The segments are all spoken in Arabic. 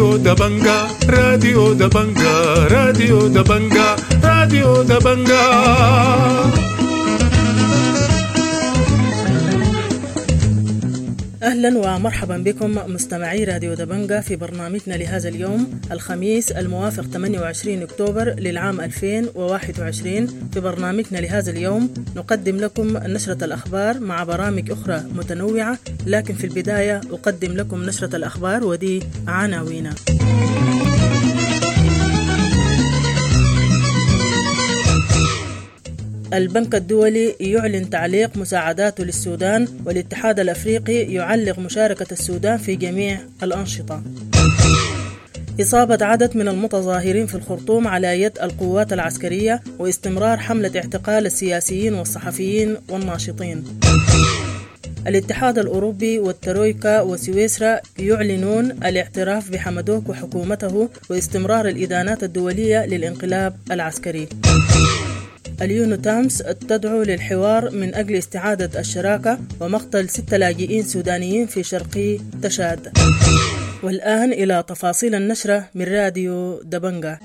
راديو دبنجا راديو دبنجا راديو دبنجا راديو دبنجا. أهلا ومرحبا بكم مستمعي راديو دبنجا في برنامجنا لهذا اليوم الخميس الموافق 28 أكتوبر للعام 2021. في برنامجنا لهذا اليوم نقدم لكم نشرة الأخبار مع برامج أخرى متنوعة، لكن في البداية أقدم لكم نشرة الأخبار ودي عناوينها. البنك الدولي يعلن تعليق مساعداته للسودان، والاتحاد الأفريقي يعلق مشاركة السودان في جميع الأنشطة. إصابة عدد من المتظاهرين في الخرطوم على يد القوات العسكرية، واستمرار حملة اعتقال السياسيين والصحفيين والناشطين. الاتحاد الأوروبي والترويكا وسويسرا يعلنون الاعتراف بحمدوك وحكومته واستمرار الإدانات الدولية للانقلاب العسكري. اليونو تامس تدعو للحوار من أجل استعادة الشراكة ومقتل 6 لاجئين سودانيين في شرقي تشاد. والآن إلى تفاصيل النشرة من راديو دبنجا.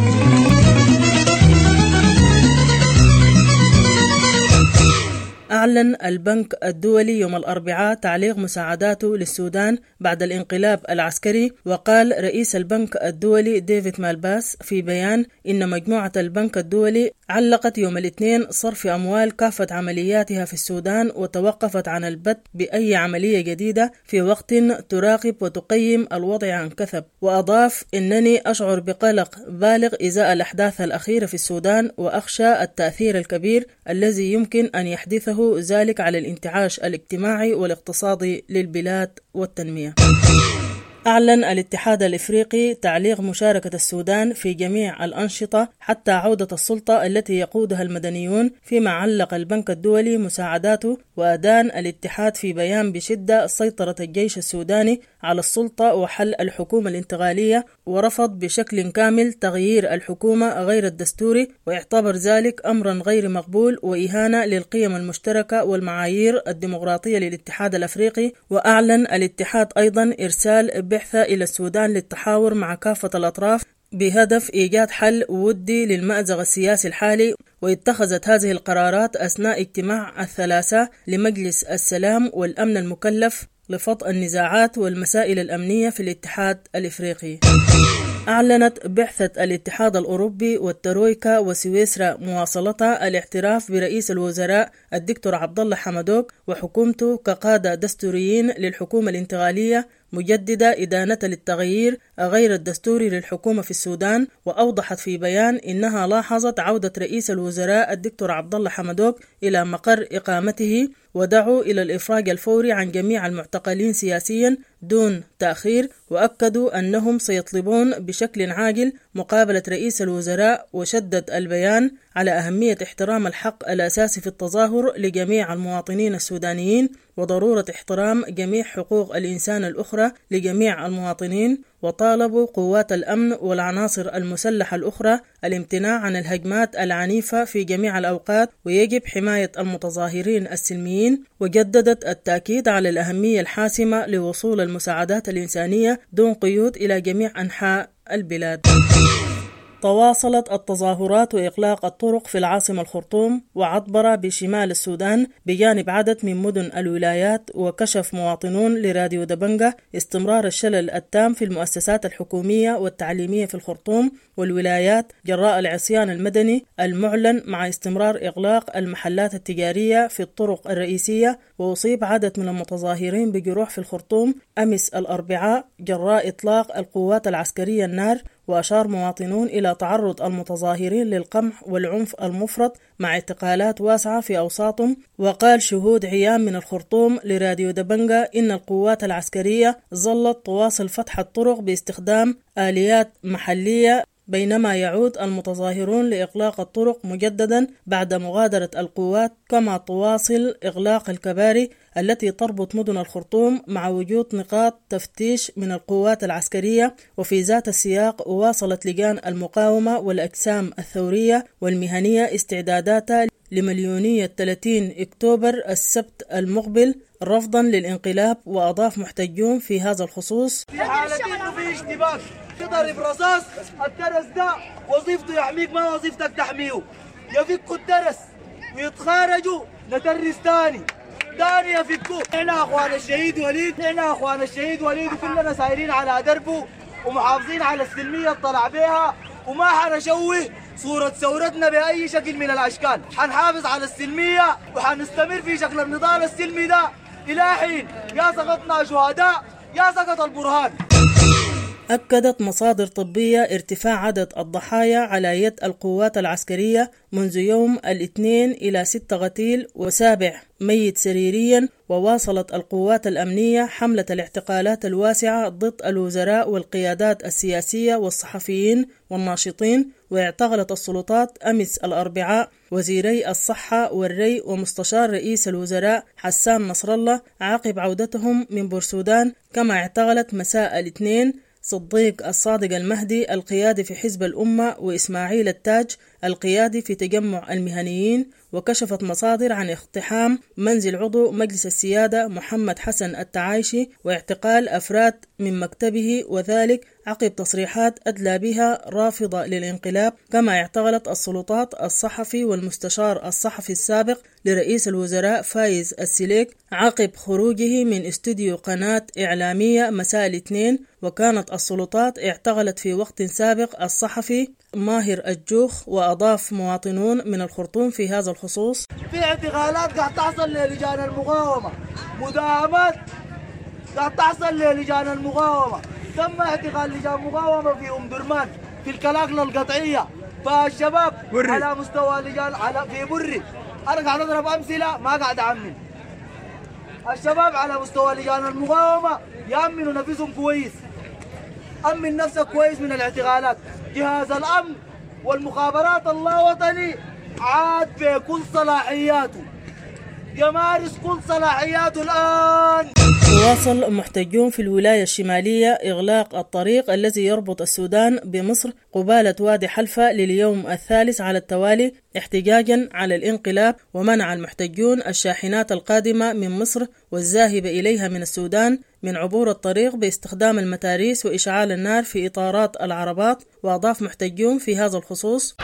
أعلن البنك الدولي يوم الأربعاء تعليق مساعداته للسودان بعد الانقلاب العسكري، وقال رئيس البنك الدولي ديفيد مالباس في بيان إن مجموعة البنك الدولي علقت يوم الاثنين صرف أموال كافة عملياتها في السودان، وتوقفت عن البت بأي عملية جديدة في وقت تراقب وتقيم الوضع عن كثب. وأضاف إنني أشعر بقلق بالغ إزاء الأحداث الأخيرة في السودان، وأخشى التأثير الكبير الذي يمكن أن يحدثه ذلك على الانتعاش الاجتماعي والاقتصادي للبلاد والتنمية. أعلن الاتحاد الإفريقي تعليق مشاركة السودان في جميع الأنشطة حتى عودة السلطة التي يقودها المدنيون، فيما علق البنك الدولي مساعداته. وأدان الاتحاد في بيان بشدة سيطرة الجيش السوداني على السلطة وحل الحكومة الانتقالية، ورفض بشكل كامل تغيير الحكومة غير الدستوري، واعتبر ذلك أمرا غير مقبول وإهانة للقيم المشتركة والمعايير الديمقراطية للاتحاد الأفريقي. وأعلن الاتحاد أيضا إرسال بعثة إلى السودان للتحاور مع كافة الأطراف بهدف إيجاد حل ودي للمأزق السياسي الحالي. واتخذت هذه القرارات أثناء اجتماع الثلاثاء لمجلس السلام والأمن المكلف لفض النزاعات والمسائل الأمنية في الاتحاد الإفريقي. أعلنت بعثة الاتحاد الأوروبي والترويكا وسويسرا مواصلتها الاعتراف برئيس الوزراء الدكتور عبدالله حمدوك وحكومته كقادة دستوريين للحكومة الانتقالية، مجددة إدانة للتغيير غير الدستوري للحكومة في السودان. وأوضحت في بيان إنها لاحظت عودة رئيس الوزراء الدكتور عبدالله حمدوك إلى مقر إقامته، ودعوا إلى الإفراج الفوري عن جميع المعتقلين سياسيا دون تأخير، وأكدوا أنهم سيطلبون بشكل عاجل مقابلة رئيس الوزراء. وشدد البيان على أهمية احترام الحق الأساسي في التظاهر لجميع المواطنين السودانيين، وضرورة احترام جميع حقوق الإنسان الأخرى لجميع المواطنين. وطالبوا قوات الأمن والعناصر المسلحة الأخرى الامتناع عن الهجمات العنيفة في جميع الأوقات، ويجب حماية المتظاهرين السلميين. وجددت التأكيد على الأهمية الحاسمة لوصول المساعدات الإنسانية دون قيود إلى جميع أنحاء البلاد. تواصلت التظاهرات وإغلاق الطرق في العاصمة الخرطوم وعطبرة بشمال السودان بجانب عدد من مدن الولايات. وكشف مواطنون لراديو دبنجا استمرار الشلل التام في المؤسسات الحكومية والتعليمية في الخرطوم والولايات جراء العصيان المدني المعلن، مع استمرار إغلاق المحلات التجارية في الطرق الرئيسية. وأصيب عدد من المتظاهرين بجروح في الخرطوم أمس الأربعاء جراء إطلاق القوات العسكرية النار. وأشار مواطنون إلى تعرض المتظاهرين للقمع والعنف المفرط مع اعتقالات واسعة في أوساطهم. وقال شهود عيان من الخرطوم لراديو دبنجا إن القوات العسكرية ظلت تواصل فتح الطرق باستخدام آليات محلية، بينما يعود المتظاهرون لإغلاق الطرق مجددا بعد مغادرة القوات، كما تواصل إغلاق الكباري التي تربط مدن الخرطوم مع وجود نقاط تفتيش من القوات العسكرية. وفي ذات السياق واصلت لجان المقاومة والأجسام الثورية والمهنية استعداداتها لمليونية 30 أكتوبر السبت المقبل رفضا للانقلاب. وأضاف محتجون في هذا الخصوص: في حالة إنه في اشتباك تضرب رصاص، الترس ده وظيفته يحميك ما وظيفتك تحميه. يفكوا الترس ويتخارجوا نترس تاني يفكوا. نحن أخوان الشهيد وليد وكلنا سايرين على دربه ومحافظين على السلمية اللي طلع بيها، وما حنشوه صورة ثورتنا بأي شكل من الأشكال. حنحافظ على السلمية وحنستمر في شكل النضال السلمي ده إلى حين يا سقطنا شهداء يا سقط البرهان. أكدت مصادر طبية ارتفاع عدد الضحايا على يد القوات العسكرية منذ يوم الاثنين إلى 6 قتيل و7 ميت سريريا. وواصلت القوات الأمنية حملة الاعتقالات الواسعة ضد الوزراء والقيادات السياسية والصحفيين والناشطين. واعتقلت السلطات أمس الأربعاء وزيري الصحة والري ومستشار رئيس الوزراء حسان نصر الله عقب عودتهم من بورسودان. كما اعتقلت مساء الاثنين صديق الصادق المهدي القيادي في حزب الأمة وإسماعيل التاج القيادي في تجمع المهنيين. وكشفت مصادر عن اقتحام منزل عضو مجلس السيادة محمد حسن التعايشي واعتقال أفراد من مكتبه، وذلك عقب تصريحات أدلى بها رافضة للانقلاب. كما اعتقلت السلطات الصحفي والمستشار الصحفي السابق لرئيس الوزراء فايز السليك عقب خروجه من استوديو قناة إعلامية مساء الاثنين. وكانت السلطات اعتقلت في وقت سابق الصحفي ماهر الجوخ. وأضاف مواطنون من الخرطوم في هذا الخصوص: في اعتقالات قاعد تحصل للجان المقاومة، مداهمات قاعد تحصل للجان المقاومة. تم اعتقال لجان مقاومة في درمان في الكلاكلة القطعية. فالشباب على مستوى لجان في بري، أنا قاعد أضرب أمثلة ما قاعد أعمل. الشباب على مستوى لجان المقاومة يأمنوا نفسهم كويس. أمن نفسك كويس من الاعتقالات. جهاز الأمن والمخابرات اللاوطني عاد بكل صلاحياته، يمارس كل صلاحياته الآن. يواصل محتجون في الولاية الشمالية إغلاق الطريق الذي يربط السودان بمصر قبالة وادي حلفة لليوم الثالث على التوالي احتجاجا على الانقلاب. ومنع المحتجون الشاحنات القادمة من مصر والذاهبة إليها من السودان من عبور الطريق باستخدام المتاريس وإشعال النار في إطارات العربات. وأضاف محتجون في هذا الخصوص: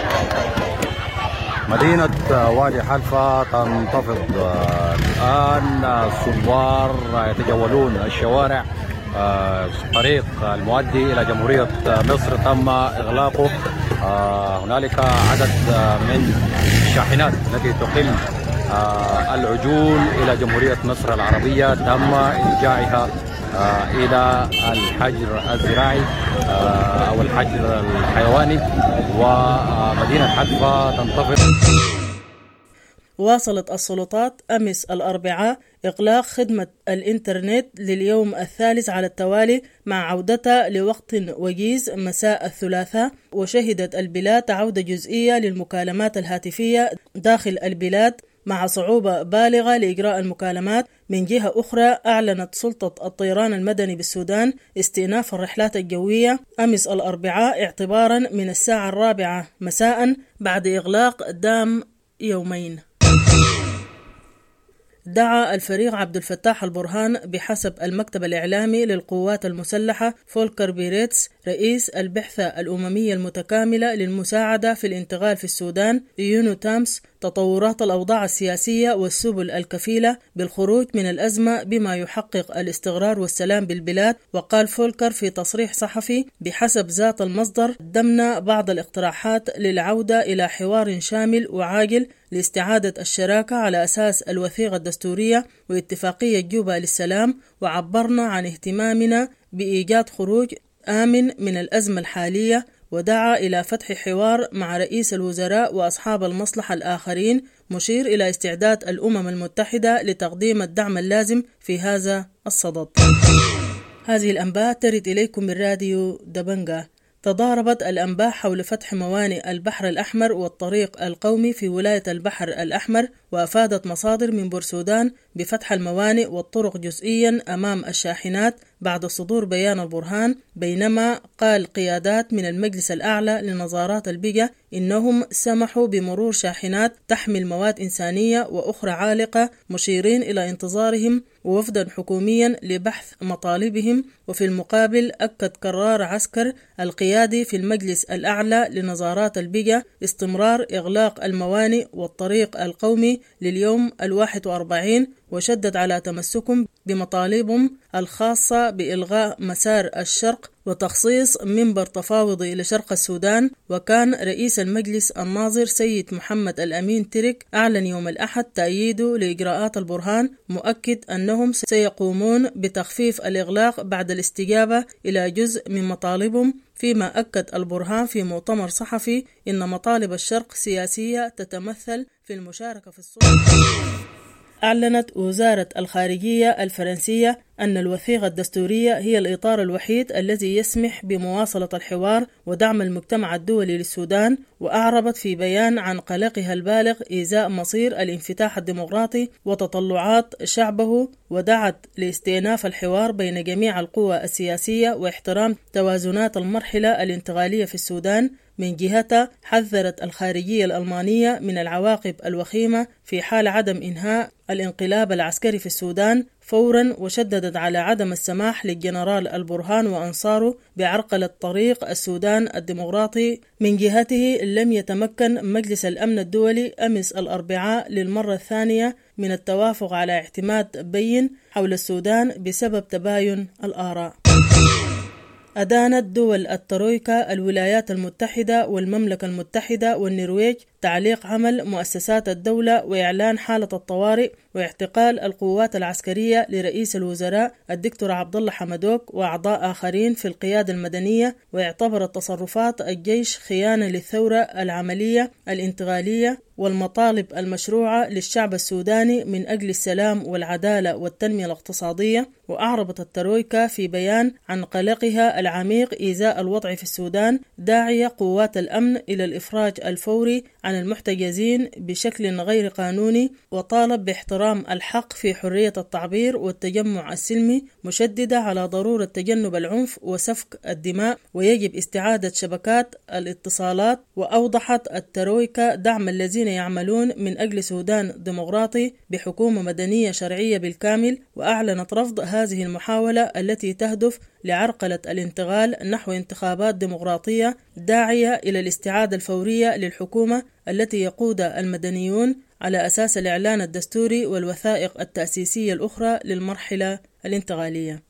مدينة وادي حلفة تنتفض الآن. الثوار يتجولون الشوارع. طريق المؤدي إلى جمهورية مصر تم إغلاقه. هنالك عدد من الشاحنات التي تقل العجول إلى جمهورية مصر العربية تم إرجاعها إلى الحجر الزراعي أو الحجر الحيواني. ومدينة حلفة تنتفض. واصلت السلطات أمس الأربعاء إغلاق خدمة الإنترنت لليوم الثالث على التوالي مع عودتها لوقت وجيز مساء الثلاثاء. وشهدت البلاد عودة جزئية للمكالمات الهاتفية داخل البلاد مع صعوبة بالغة لإجراء المكالمات. من جهة أخرى أعلنت سلطة الطيران المدني بالسودان استئناف الرحلات الجوية أمس الأربعاء اعتبارا من الساعة 4 مساء بعد إغلاق دام يومين. دعا الفريق عبد الفتاح البرهان بحسب المكتب الإعلامي للقوات المسلحة فولكر بيريتس رئيس البعثة الأممية المتكاملة للمساعدة في الانتقال في السودان يونو تامس تطورات الأوضاع السياسية والسبل الكفيلة بالخروج من الأزمة بما يحقق الاستقرار والسلام بالبلاد. وقال فولكر في تصريح صحفي بحسب ذات المصدر: قدمنا بعض الاقتراحات للعودة إلى حوار شامل وعاجل لاستعادة الشراكة على أساس الوثيقة الدستورية واتفاقية جوبا للسلام. وعبرنا عن اهتمامنا بإيجاد خروج آمن من الأزمة الحالية. ودعا إلى فتح حوار مع رئيس الوزراء وأصحاب المصلحة الآخرين، مشير إلى استعداد الأمم المتحدة لتقديم الدعم اللازم في هذا الصدد. هذه الأنباء ترد إليكم من راديو دبنجا. تضاربت الأنباء حول فتح موانئ البحر الأحمر والطريق القومي في ولاية البحر الأحمر وأفادت مصادر من بورسودان بفتح الموانئ والطرق جزئيا أمام الشاحنات بعد صدور بيان البرهان، بينما قال قيادات من المجلس الأعلى لنظارات البيئة إنهم سمحوا بمرور شاحنات تحمل مواد إنسانية وأخرى عالقة، مشيرين إلى انتظارهم ووفدا حكوميا لبحث مطالبهم. وفي المقابل أكد قرار عسكر القيادي في المجلس الأعلى لنظارات البيئة استمرار إغلاق الموانئ والطريق القومي لليوم 41، وشدد على تمسكهم بمطالبهم الخاصة بإلغاء مسار الشرق وتخصيص منبر تفاوضي لشرق السودان. وكان رئيس المجلس الناظر سيد محمد الأمين ترك أعلن يوم الأحد تأييده لإجراءات البرهان، مؤكد أنهم سيقومون بتخفيف الإغلاق بعد الاستجابة إلى جزء من مطالبهم، فيما أكد البرهان في مؤتمر صحفي إن مطالب الشرق سياسية تتمثل في المشاركة في السلطة. أعلنت وزارة الخارجية الفرنسية أن الوثيقة الدستورية هي الإطار الوحيد الذي يسمح بمواصلة الحوار ودعم المجتمع الدولي للسودان، وأعربت في بيان عن قلقها البالغ إزاء مصير الانفتاح الديمقراطي وتطلعات شعبه، ودعت لاستئناف الحوار بين جميع القوى السياسية واحترام توازنات المرحلة الانتقالية في السودان. من جهتها حذرت الخارجية الألمانية من العواقب الوخيمة في حال عدم إنهاء الانقلاب العسكري في السودان فورا، وشددت على عدم السماح للجنرال البرهان وأنصاره بعرقلة طريق السودان الديمقراطي. من جهته لم يتمكن مجلس الأمن الدولي أمس الأربعاء للمرة الثانية من التوافق على اعتماد بين حول السودان بسبب تباين الآراء. أدانت دول الترويكا الولايات المتحدة والمملكة المتحدة والنرويج تعليق عمل مؤسسات الدولة وإعلان حالة الطوارئ واعتقال القوات العسكرية لرئيس الوزراء الدكتور عبد الله حمدوك وأعضاء آخرين في القيادة المدنية، واعتبرت تصرفات الجيش خيانة للثورة العملية الانتقالية والمطالب المشروعة للشعب السوداني من أجل السلام والعدالة والتنمية الاقتصادية. وأعربت الترويكا في بيان عن قلقها العميق إزاء الوضع في السودان، داعية قوات الأمن إلى الإفراج الفوري عن المحتجزين بشكل غير قانوني، وطالب باحترام الحق في حرية التعبير والتجمع السلمي، مشددة على ضرورة تجنب العنف وسفك الدماء ويجب استعادة شبكات الاتصالات. وأوضحت الترويكا دعم الذين يعملون من أجل سودان ديمقراطي بحكومة مدنية شرعية بالكامل، وأعلنت رفض هذه المحاولة التي تهدف لعرقلة الانتقال نحو انتخابات ديمقراطية، داعية إلى الاستعادة الفورية للحكومة التي يقودها المدنيون على أساس الإعلان الدستوري والوثائق التأسيسية الأخرى للمرحلة الانتقالية.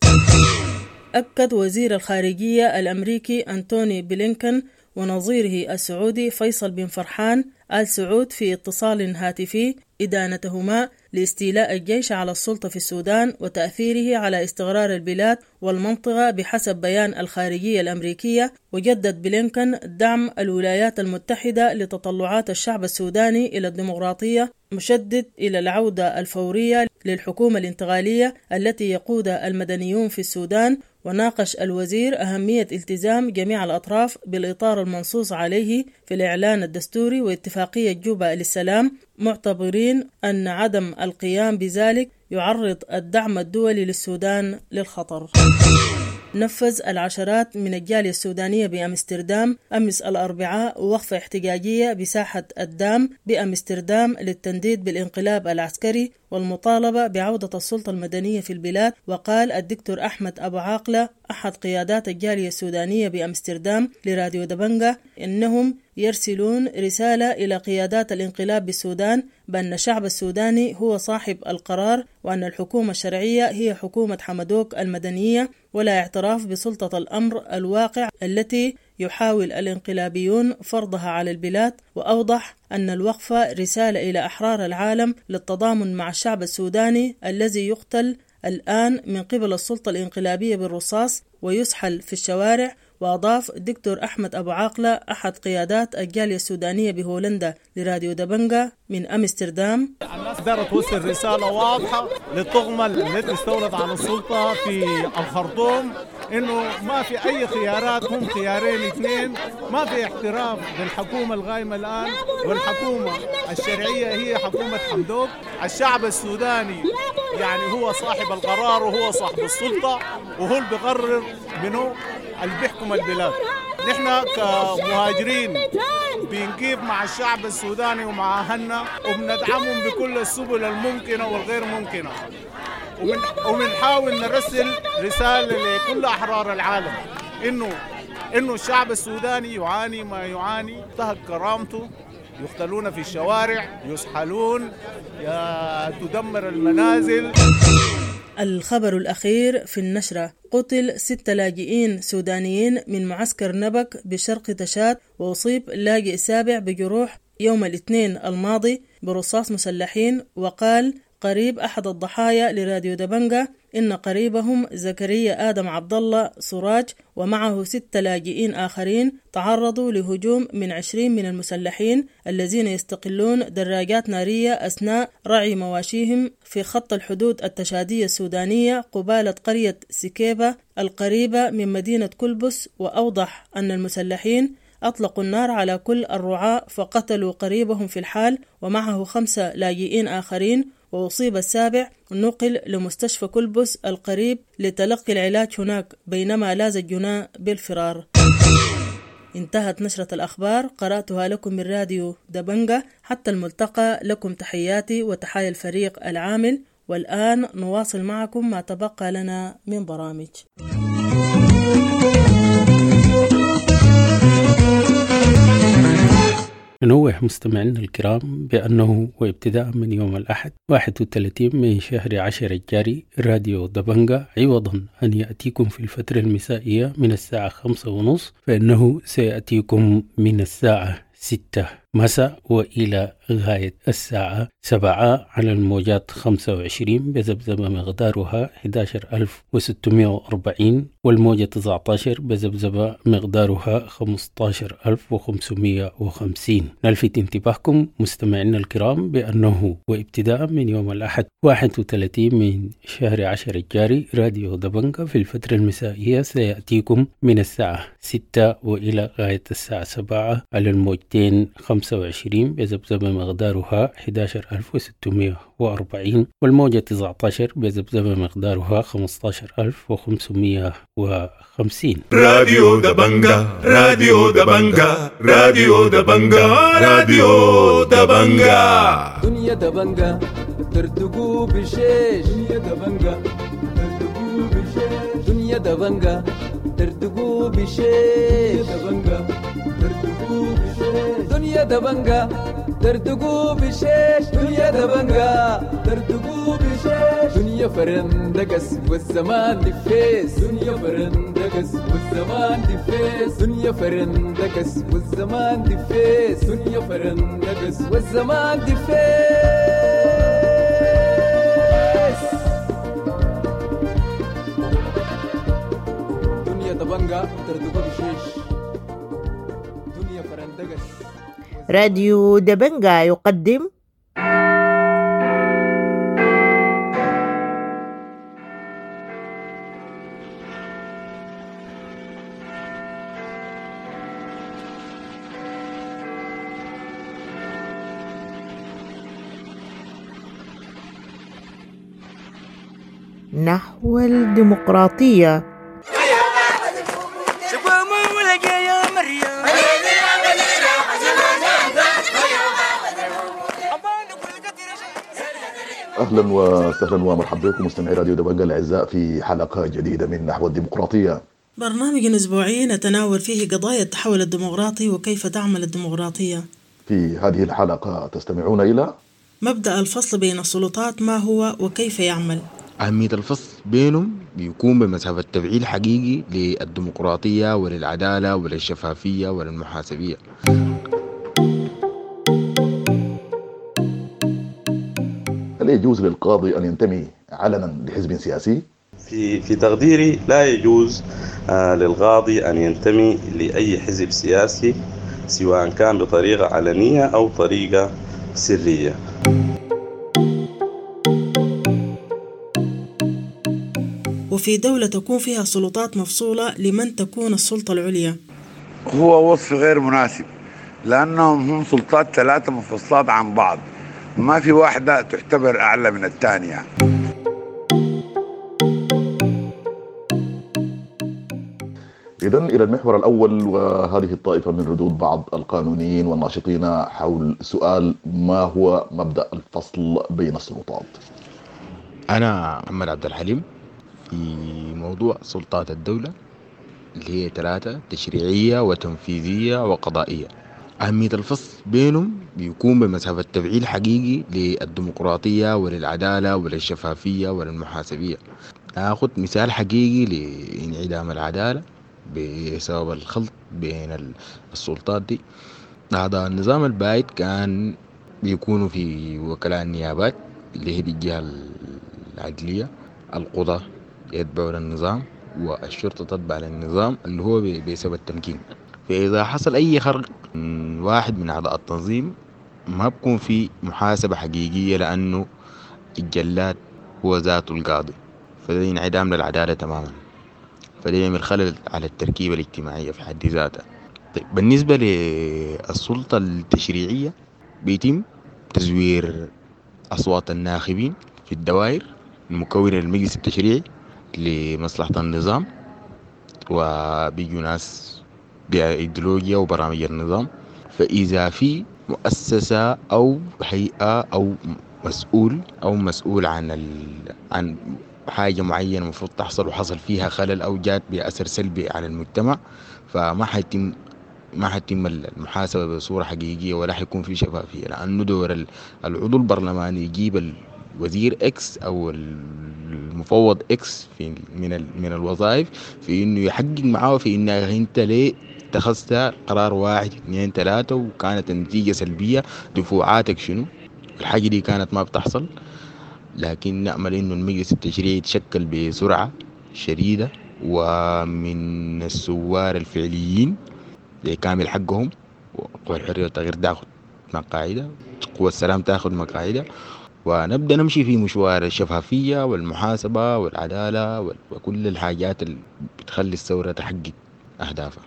أكد وزير الخارجية الأمريكي أنتوني بلينكن ونظيره السعودي فيصل بن فرحان آل سعود في اتصال هاتفي إدانتهما لاستيلاء الجيش على السلطة في السودان وتأثيره على استقرار البلاد والمنطقة بحسب بيان الخارجية الأمريكية. وجدد بلينكن دعم الولايات المتحدة لتطلعات الشعب السوداني إلى الديمقراطية، مشدد إلى العودة الفورية للحكومة الانتقالية التي يقودها المدنيون في السودان. وناقش الوزير أهمية التزام جميع الأطراف بالإطار المنصوص عليه في الإعلان الدستوري واتفاقية جوبا للسلام، معتبرين أن عدم القيام بذلك يعرض الدعم الدولي للسودان للخطر. نفذ العشرات من الجالية السودانية بأمستردام أمس الأربعاء وقفة احتجاجية بساحة الدام بأمستردام للتنديد بالانقلاب العسكري والمطالبة بعودة السلطة المدنية في البلاد. وقال الدكتور أحمد أبو عاقلة أحد قيادات الجالية السودانية بأمستردام لراديو دبنجة إنهم يرسلون رسالة إلى قيادات الانقلاب بالسودان بأن الشعب السوداني هو صاحب القرار، وأن الحكومة الشرعية هي حكومة حمدوك المدنية، ولا اعتراف بسلطة الأمر الواقع التي يحاول الانقلابيون فرضها على البلاد. وأوضح أن الوقفة رسالة إلى أحرار العالم للتضامن مع الشعب السوداني الذي يقتل الآن من قبل السلطة الانقلابية بالرصاص ويسحل في الشوارع. وأضاف الدكتور أحمد أبو عاقلة أحد قيادات الجالية السودانية بهولندا لراديو دبنجة من أمستردام: الناس دارت توصل رسالة واضحة للطغمة التي استولت على السلطة في الخرطوم إنه ما في أي خيارات، هم خيارين اثنين، ما في احترام للحكومة القائمة الآن، والحكومة الشرعية هي حكومة حمدوك. الشعب السوداني يعني هو صاحب القرار وهو صاحب السلطة، وهو اللي بيقرر منه اللي بيحكم البلاد. نحن كمهاجرين بنقيف مع الشعب السوداني ومع أهلنا، وبندعمهم بكل السبل الممكنة والغير ممكنة، وبنحاول نرسل رسالة لكل أحرار العالم إنه الشعب السوداني يعاني ما يعاني، تهك كرامته، يقتلون في الشوارع، يسحلون، تدمر المنازل. الخبر الأخير في النشرة: قتل 6 لاجئين سودانيين من معسكر نبك بشرق تشاد، وأصيب لاجئ سابع بجروح يوم الاثنين الماضي برصاص مسلحين. وقال قريب أحد الضحايا لراديو دبنجة إن قريبهم زكريا آدم عبد الله سراج ومعه 6 لاجئين آخرين تعرضوا لهجوم من 20 من المسلحين الذين يستقلون دراجات نارية أثناء رعي مواشيهم في خط الحدود التشادية السودانية قبالة قرية سكيبة القريبة من مدينة كلبس. وأوضح أن المسلحين أطلقوا النار على كل الرعاة فقتلوا قريبهم في الحال ومعه 5 لاجئين آخرين، وأصيب السابع نقل لمستشفى كلبس القريب لتلقي العلاج هناك بينما لاز الجناة بالفرار. انتهت نشرة الأخبار، قرأتها لكم من راديو دبنجة. حتى الملتقى، لكم تحياتي وتحايا الفريق العامل. والآن نواصل معكم ما تبقى لنا من برامج. ننوه مستمعينا الكرام بأنه وابتداء من يوم الأحد 31 من شهر 10 الجاري راديو دبنجة عوضا أن يأتيكم في الفترة المسائية من الساعة 5:30 فإنه سيأتيكم من الساعة 6 مساء وإلى غاية الساعة 7 على الموجات 25 بذبذبة مقدارها 11640 والموجة 19 بذبذبة مقدارها 15550. نلفت انتباهكم مستمعينا الكرام بأنه وابتداء من يوم الأحد 31 من شهر 10 الجاري راديو دبنجة في الفترة المسائية سيأتيكم من الساعة 6 وإلى غاية الساعة 7 على الموجتين 25 بذبذبة مقدارها 11640 والموجة 19 بذبذبة مقدارها 15550. راديو دبنجة، راديو دبنجة، راديو دبنجة، راديو دبنجة. دنيا دبنجة ترتقو بشيش، دنيا دبنجة ترتقو بشيش، دنيا دبنجة ترتقو بشيش، دبنجة ترتقو بشيش، دنيا دبنجة ترتقو بشيش، دنيا دبنجة ترتقو بشيش، دنيا فرندقس والزمان دفيس، دنيا فرندقس والزمان دفيس، دنيا فرندقس والزمان دفيس، دنيا فرندقس والزمان دفيس، دنيا دبنجة ترتقو بشيش، دنيا فرندقس. راديو دبنجة يقدم نحو الديمقراطية. أهلا وسهلا ومرحبا بكم مستمعي راديو دبنجة الأعزاء في حلقة جديدة من نحو الديمقراطية، برنامج أسبوعي نتناول فيه قضايا التحول الديمقراطي وكيف تعمل الديمقراطية. في هذه الحلقة تستمعون إلى مبدأ الفصل بين السلطات ما هو وكيف يعمل. أهمية الفصل بينهم بيكون بمثابة تفعيل حقيقي للديمقراطية وللعدالة وللشفافية وللمحاسبية. هل يجوز للقاضي أن ينتمي علنا لحزب سياسي؟ في تقديري لا يجوز للقاضي أن ينتمي لأي حزب سياسي سواء كان بطريقة علنية أو طريقة سرية. وفي دولة تكون فيها سلطات مفصولة لمن تكون السلطة العليا؟ هو وصف غير مناسب، لأنهم هم سلطات 3 منفصلات عن بعض، ما في واحدة تعتبر أعلى من الثانية. إذن إلى المحور الأول، وهذه الطائفة من ردود بعض القانونيين والناشطين حول سؤال: ما هو مبدأ الفصل بين السلطات؟ أنا محمد عبد الحليم. في موضوع سلطات الدولة اللي هي 3: تشريعية وتنفيذية وقضائية، أهمية الفصل بينهم بيكون بمثابة تفعيل حقيقي للديمقراطية وللعدالة وللشفافية وللمحاسبية. ناخذ مثال حقيقي لانعدام العدالة بسبب الخلط بين السلطات دي. هذا النظام البائد كان بيكونوا في وكلاء النيابات اللي هي الجهة العدلية، القضاة يتبعوا للنظام، والشرطة تتبع للنظام اللي هو بسبب التمكين. فإذا حصل أي خرق من واحد من أعضاء التنظيم ما بكون في محاسبة حقيقية، لأنه الجلاد هو ذاته القاضي، فده انعدام للعدالة تماما، فده يعمل خلل على التركيبة الاجتماعية في حد ذاتها. طيب بالنسبة للسلطة التشريعية بيتم تزوير أصوات الناخبين في الدوائر المكونة للمجلس التشريعي لمصلحة النظام، وبيجوا ناس بإيديولوجيا وبرامج النظام. فإذا في مؤسسة أو هيئة أو مسؤول عن حاجة معينة المفروض تحصل وحصل فيها خلل أو جات بأثر سلبي على المجتمع، فما حيتم المحاسبة بصورة حقيقية ولا حيكون في شفافية، لأنه دور العضو البرلماني يجيب الوزير إكس أو المفوض إكس من الوظائف في إنه يحقق معاه في إنه أنت ليه اتخذت قرار 1 2 3 وكانت النتيجة سلبية، دفوعاتك شنو. الحاجة دي كانت ما بتحصل، لكن نأمل إنه المجلس التشريعي يتشكل بسرعة شديدة ومن الثوار الفعليين لكامل حقهم، وقوى الحرية والتغيير تاخذ مقاعدها، قوى السلام تاخذ مقاعدها، ونبدأ نمشي في مشوار الشفافية والمحاسبة والعدالة وكل الحاجات اللي بتخلي الثورة تحقق أهدافها.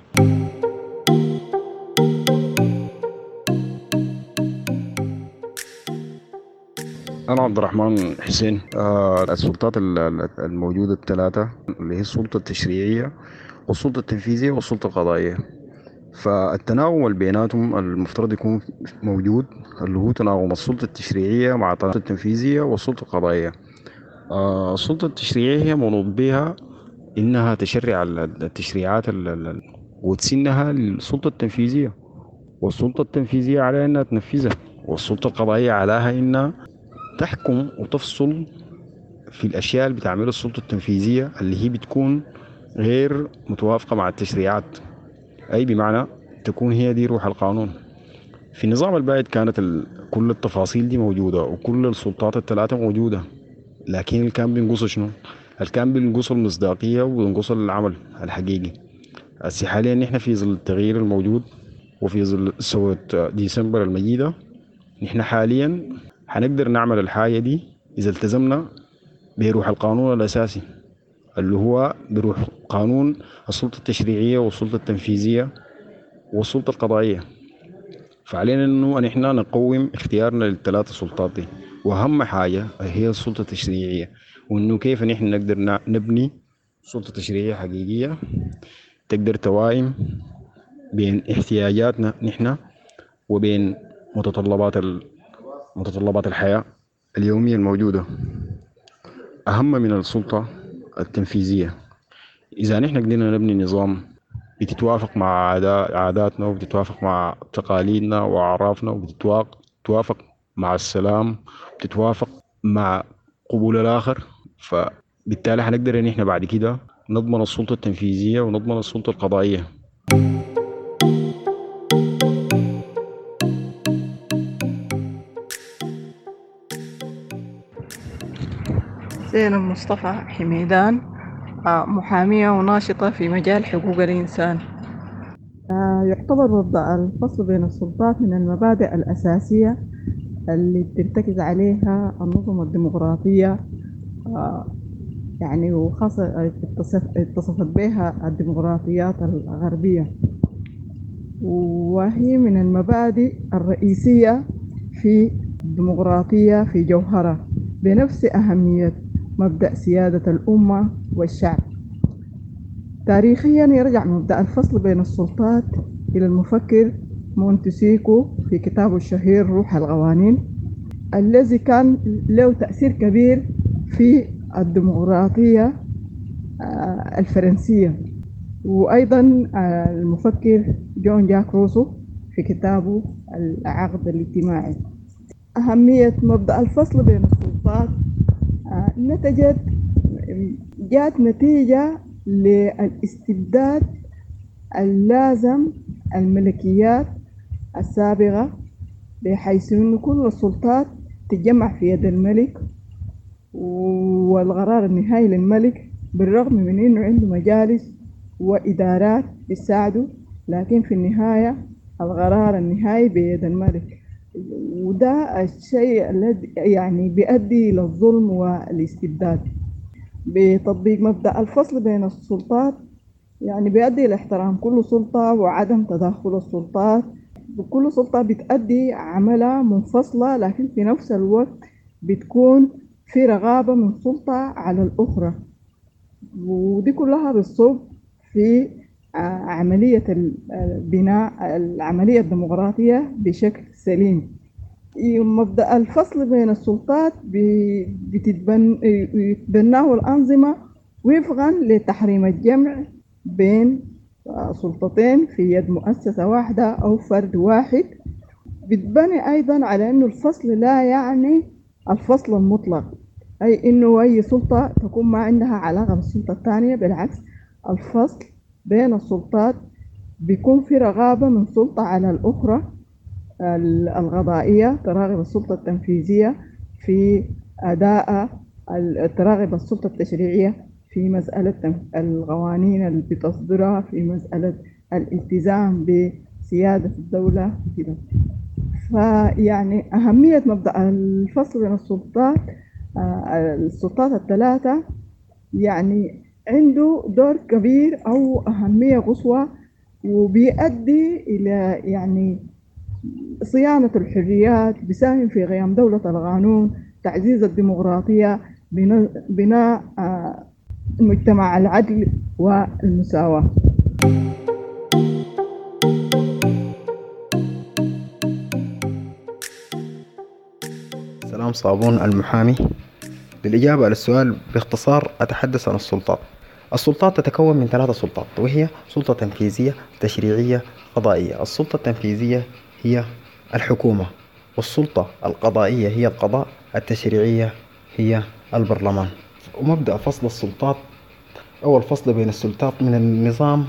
أنا عبد الرحمن حسين. السلطات الموجودة 3 اللي هي السلطة التشريعية والسلطة التنفيذية والسلطة القضائية، فالتناغم بيناتهم المفترض يكون موجود، اللي هو تناغم السلطة التشريعية مع السلطة التنفيذية والسلطة القضائية. السلطة التشريعية هي منوط بها إنها تشرع التشريعات وتسنها للسلطة التنفيذية، والسلطة التنفيذية عليها إنها تنفذها، والسلطة القضائية عليها إنها تحكم وتفصل في الأشياء اللي بتعملها السلطة التنفيذية اللي هي بتكون غير متوافقة مع التشريعات، أي بمعنى تكون هي دي روح القانون. في النظام البائد كانت كل التفاصيل دي موجودة وكل السلطات ال3 موجودة، لكن اللي كان بينقص شنو؟ اللي كان بينقص المصداقية وبينقص العمل الحقيقي. حاليا نحن في ظل التغيير الموجود وفي ظل ثورة ديسمبر المجيدة، نحن حاليا حنقدر نعمل الحاجة دي إذا التزمنا بروح القانون الأساسي اللي هو بروح قانون السلطة التشريعية والسلطة التنفيذية والسلطة القضائية. فعلينا إنه نحن نقوم اختيارنا لل3 سلطات دي، وأهم حاجة هي السلطة التشريعية، وإنه كيف نحن نقدر نبني سلطة تشريعية حقيقية تقدر توائم بين احتياجاتنا نحن وبين متطلبات الحياة اليومية الموجودة. أهم من السلطة التنفيذية، إذا نحن قدرنا نبني نظام بتتوافق مع عاداتنا وبتتوافق مع تقاليدنا وأعرافنا وبتتوافق مع السلام، بتتوافق مع قبول الآخر، فبالتالي حنقدر نحن بعد كده نضمن السلطة التنفيذية ونضمن السلطة القضائية. زينب مصطفى حميدان، محامية وناشطة في مجال حقوق الإنسان. يعتبر مبدأ الفصل بين السلطات من المبادئ الأساسية اللي بترتكز عليها النظم الديمقراطية يعني وخاصة اتصفت بها الديمقراطيات الغربية، وهي من المبادئ الرئيسية في الديمقراطية في جوهرها بنفس أهمية مبدأ سيادة الأمة والشعب. تاريخيا يرجع مبدأ الفصل بين السلطات إلى المفكر مونتسكيو في كتابه الشهير روح القوانين، الذي كان له تأثير كبير في الديمقراطية الفرنسية. وأيضا المفكر جون جاك روسو في كتابه العقد الاجتماعي. أهمية مبدأ الفصل بين السلطات جات نتيجة للاستبداد اللازم الملكيات السابقة، بحيث أن كل السلطات تتجمع في يد الملك، والقرار النهائي للملك بالرغم من أنه عنده مجالس وإدارات بتساعده، لكن في النهاية القرار النهائي بيد الملك. وده الشيء الذي يعني بيؤدي للظلم والاستبداد. بتطبيق مبدأ الفصل بين السلطات يعني بيؤدي لاحترام كل سلطة وعدم تدخل السلطات، وكل سلطة بتأدي عملها منفصلة، لكن في نفس الوقت بتكون في رقابة من سلطة على الأخرى، ودي كلها بتصب في عملية بناء العملية الديمقراطية بشكل سليم. مبدأ الفصل بين السلطات يتبناه الأنظمة وفقا لتحريم الجمع بين سلطتين في يد مؤسسة واحدة أو فرد واحد. بتبني أيضا على أنه الفصل لا يعني الفصل المطلق، أي أنه أي سلطة تكون ما عندها علاقة بالسلطة الثانية، بالعكس الفصل بين السلطات بيكون في رقابة من سلطة على الأخرى. القضائية تراقب السلطة التنفيذية في أداء، تراقب السلطة التشريعية في مسألة القوانين اللي بتصدرها، في مسألة الالتزام بسيادة الدولة كده. فيعني أهمية مبدأ الفصل بين السلطات الثلاثة يعني عنده دور كبير أو أهمية قصوى، وبيؤدي إلى يعني صيانة الحريات، بيساهم في قيام دولة القانون، تعزيز الديمقراطية، بناء مجتمع العدل والمساواة. سلام صابون المحامي. للإجابة على السؤال باختصار أتحدث عن السلطات. السلطات تتكون من 3 سلطات، وهي سلطة تنفيذية، تشريعية، قضائية. السلطة التنفيذية هي الحكومة، والسلطة القضائية هي القضاء، التشريعية هي البرلمان. ومبدأ فصل السلطات أو الفصل بين السلطات من النظام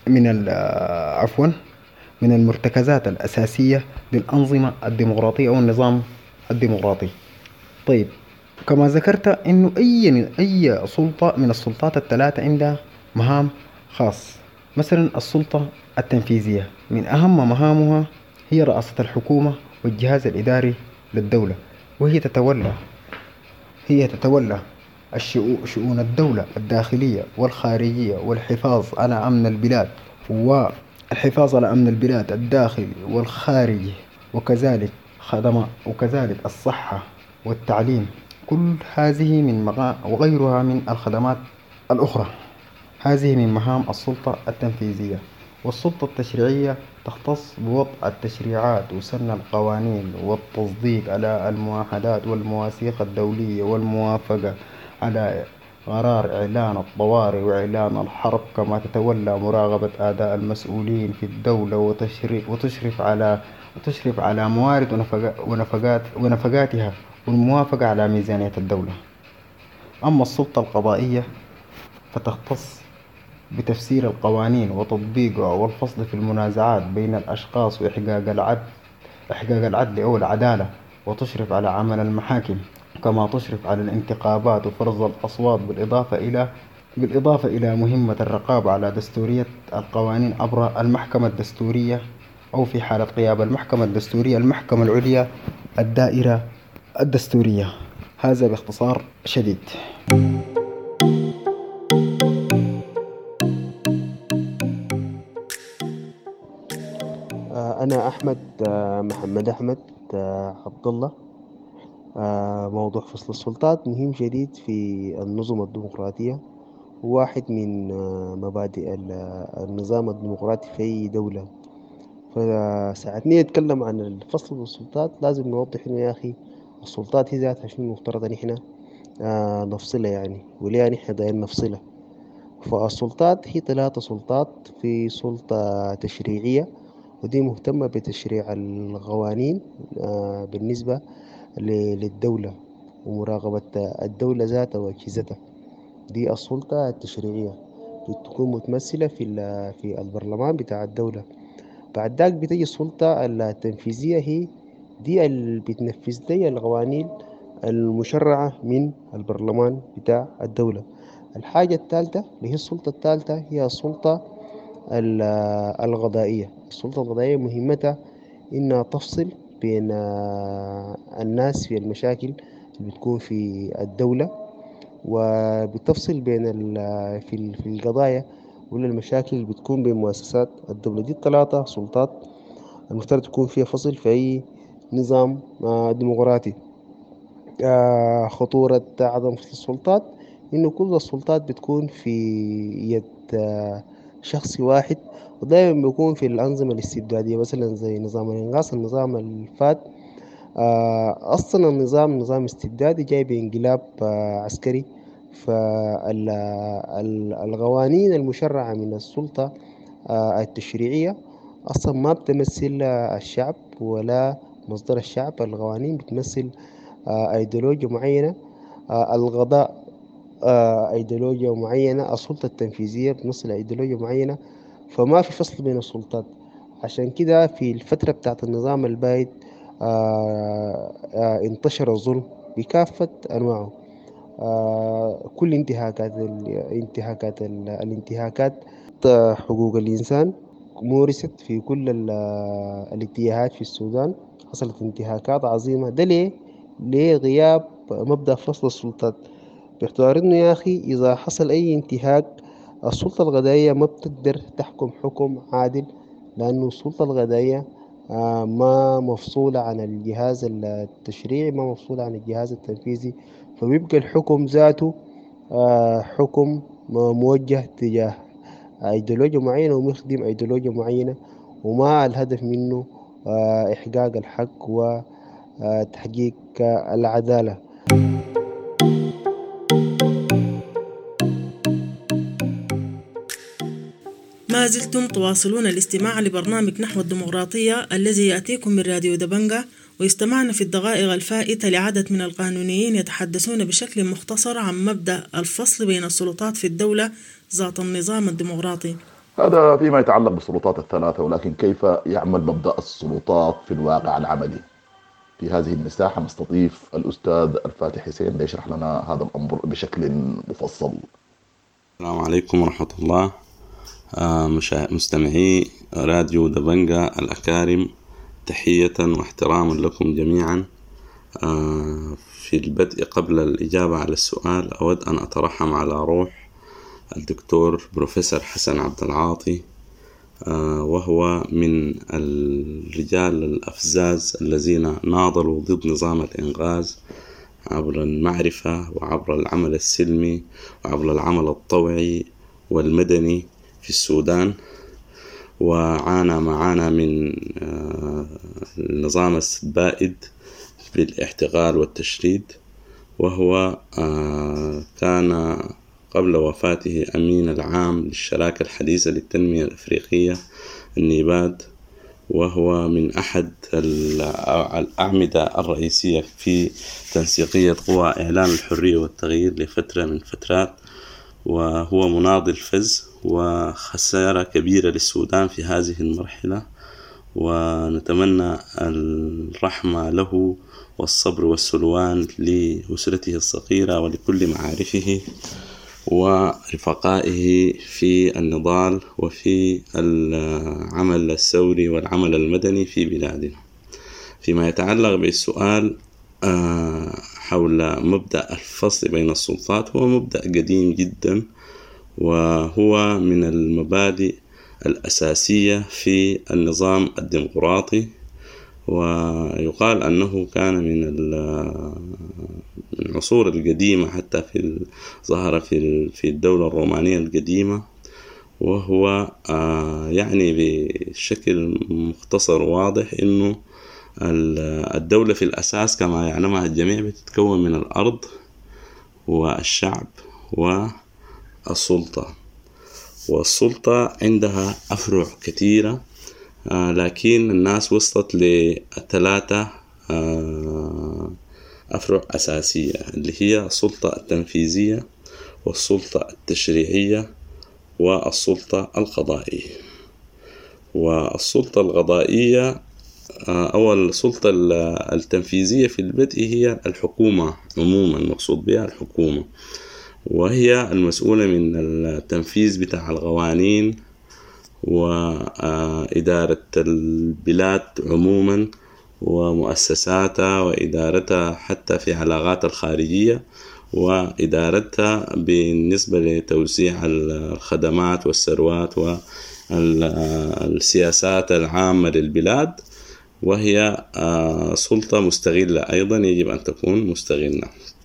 من المرتكزات الأساسية للأنظمة الديمقراطية أو النظام الديمقراطي. طيب، كما ذكرت إنه أي سلطة من السلطات الثلاثة عندها مهام خاص. مثلا السلطة التنفيذية من أهم مهامها هي رئاسة الحكومة والجهاز الإداري للدولة، وهي تتولى شؤون الدولة الداخلية والخارجية، والحفاظ على أمن البلاد الداخلي والخارجي، وكذلك الصحة والتعليم. كل هذه وغيرها من الخدمات الأخرى، هذه من مهام السلطة التنفيذية. والسلطة التشريعية تختص بوضع التشريعات وسن القوانين والتصديق على المعاهدات والمواثيق الدولية، والموافقة على قرار إعلان الطوارئ وإعلان الحرب، كما تتولى مراقبة أداء المسؤولين في الدولة وتشرف على موارد ونفقاتها، والموافقة على ميزانية الدولة. أما السلطة القضائية فتختص بتفسير القوانين وتطبيقها، والفصل في المنازعات بين الأشخاص، وإحقاق العدل أو العدالة، وتشرف على عمل المحاكم، كما تشرف على الانتخابات وفرض الأصوات، بالإضافة إلى مهمة الرقابة على دستورية القوانين عبر المحكمة الدستورية، أو في حالة غياب المحكمة الدستورية المحكمة العليا الدائرة الدستورية. هذا باختصار شديد. أحمد محمد أحمد عبد الله. موضوع فصل السلطات مهم جديد في النظم الديمقراطية، واحد من مبادئ النظام الديمقراطي في أي دولة. فساعة نتكلم عن الفصل بالسلطات لازم نوضح إنه يا أخي السلطات هي ذاتها شنو المفترض إن إحنا نفصلها يعني، وليه نحن دايرين نفصلها. فالسلطات هي 3 سلطات. في سلطة تشريعية ودي مهتمة بتشريع القوانين بالنسبة للدولة ومراقبة الدولة ذاتها وأجهزتها. دي السلطة التشريعية بتكون متمثلة في البرلمان بتاع الدولة. بعد ذاك بتجي السلطة التنفيذية، هي دي اللي بتنفذ لي القوانين المشرعة من البرلمان بتاع الدولة. الحاجة الثالثة اللي هي السلطة الثالثة هي السلطة القضائية. السلطة القضائية مهمتها إنها تفصل بين الناس في المشاكل اللي بتكون في الدولة، وبتفصل بين في القضايا ولا المشاكل اللي بتكون بين مؤسسات الدولة. دي 3 سلطات المفترض تكون فيها فصل في أي نظام ديمقراطي. خطورة عدم فصل السلطات إنه كل السلطات بتكون في يد شخص واحد، ودائما بيكون في الأنظمة الاستبدادية مثلا زي نظام الإنقاذ. النظام الفات أصلا نظام استبدادي جاي بانقلاب عسكري. فالقوانين المشرعة من السلطة التشريعية أصلا ما بتمثل الشعب ولا مصدر الشعب. القوانين بتمثل أيديولوجيا معينة، القضاء أيديولوجيا معينة، السلطة التنفيذية بتمثل أيديولوجيا معينة. فما في فصل بين السلطات. عشان كده في الفترة بتاعت النظام البائد انتشر الظلم بكافة أنواعه. كل الانتهاكات حقوق الإنسان مورست في كل الاتجاهات في السودان. حصلت انتهاكات عظيمة. ده ليه غياب مبدأ فصل السلطات، باعتبار إنه يا أخي إذا حصل أي انتهاك السلطة القضائية ما بتقدر تحكم حكم عادل، لأنه السلطة القضائية ما مفصولة عن الجهاز التشريعي، ما مفصولة عن الجهاز التنفيذي. فبيبقى الحكم ذاته حكم موجه تجاه أيديولوجيا معينة ومخدم أيديولوجيا معينة، وما الهدف منه إحقاق الحق وتحقيق العدالة. ما زلتم تواصلون الاستماع لبرنامج نحو الديمقراطية الذي يأتيكم من راديو دبنجة، واستمعنا في الدقائق الفائتة لعدد من القانونيين يتحدثون بشكل مختصر عن مبدأ الفصل بين السلطات في الدولة ذات النظام الديمقراطي. هذا فيما يتعلق بالسلطات الثلاثة، ولكن كيف يعمل مبدأ السلطات في الواقع العملي؟ في هذه المساحة نستضيف الأستاذ الفاتح حسين ليشرح لنا هذا الأمر بشكل مفصل. السلام عليكم ورحمة الله. مستمعي راديو دبنجة الأكارم، تحية واحتراما لكم جميعا. في البدء قبل الإجابة على السؤال أود أن أترحم على روح الدكتور بروفيسور حسن عبد العاطي، وهو من الرجال الأفزاز الذين ناضلوا ضد نظام الإنقاذ عبر المعرفة وعبر العمل السلمي وعبر العمل الطوعي والمدني في السودان، وعانى معانا من النظام البائد بالاحتقال والتشريد. وهو كان قبل وفاته أمين العام للشراكة الحديثة للتنمية الأفريقية النيباد، وهو من أحد الأعمدة الرئيسية في تنسيقية قوى إعلان الحرية والتغيير لفترة من فترات، وهو مناضل فز وخسارة كبيرة للسودان في هذه المرحلة. ونتمنى الرحمة له والصبر والسلوان لأسرته الصغيرة ولكل معارفه ورفقائه في النضال وفي العمل الثوري والعمل المدني في بلادنا. فيما يتعلق بالسؤال حول مبدأ الفصل بين السلطات، هو مبدأ قديم جدا، وهو من المبادئ الأساسية في النظام الديمقراطي. ويقال أنه كان من العصور القديمة، حتى ظهر في الدولة الرومانية القديمة، وهو يعني بشكل مختصر واضح أنه الدولة في الأساس كما يعلمها الجميع بتتكون من الأرض والشعب والسلطة، والسلطة عندها أفرع كثيرة، لكن الناس وصلت لثلاثة أفرع أساسية، اللي هي السلطة التنفيذية والسلطة التشريعية والسلطة القضائية. والسلطة القضائية أو السلطة التنفيذية في البدء هي الحكومة عموما، مقصود بها الحكومة، وهي المسؤولة من التنفيذ بتاع القوانين وإدارة البلاد عموما ومؤسساتها وإدارتها حتى في علاقات الخارجية، وإدارتها بالنسبة لتوزيع الخدمات والثروات والسياسات العامة للبلاد. وهي سلطة مستغلة أيضا، يجب أن تكون مستغلة.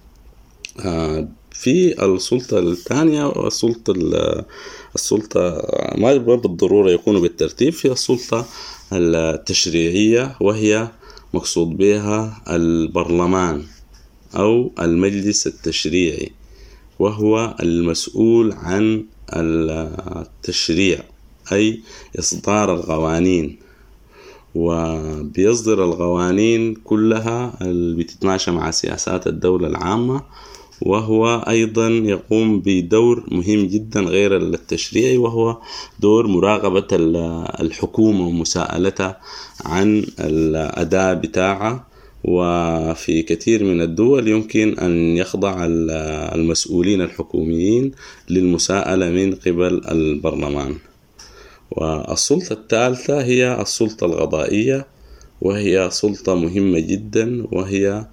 في السلطة الثانية السلطة ما بالضرورة يكونوا بالترتيب، في السلطة التشريعية، وهي مقصود بها البرلمان أو المجلس التشريعي، وهو المسؤول عن التشريع أي إصدار القوانين، وبيصدر القوانين كلها اللي بتتماشى مع سياسات الدولة العامة. وهو أيضا يقوم بدور مهم جدا غير التشريعي، وهو دور مراقبة الحكومة ومساءلتها عن الأداء بتاعها. وفي كثير من الدول يمكن أن يخضع المسؤولين الحكوميين للمساءلة من قبل البرلمان. والسلطة الثالثة هي السلطة القضائية، وهي سلطة مهمة جدا، وهي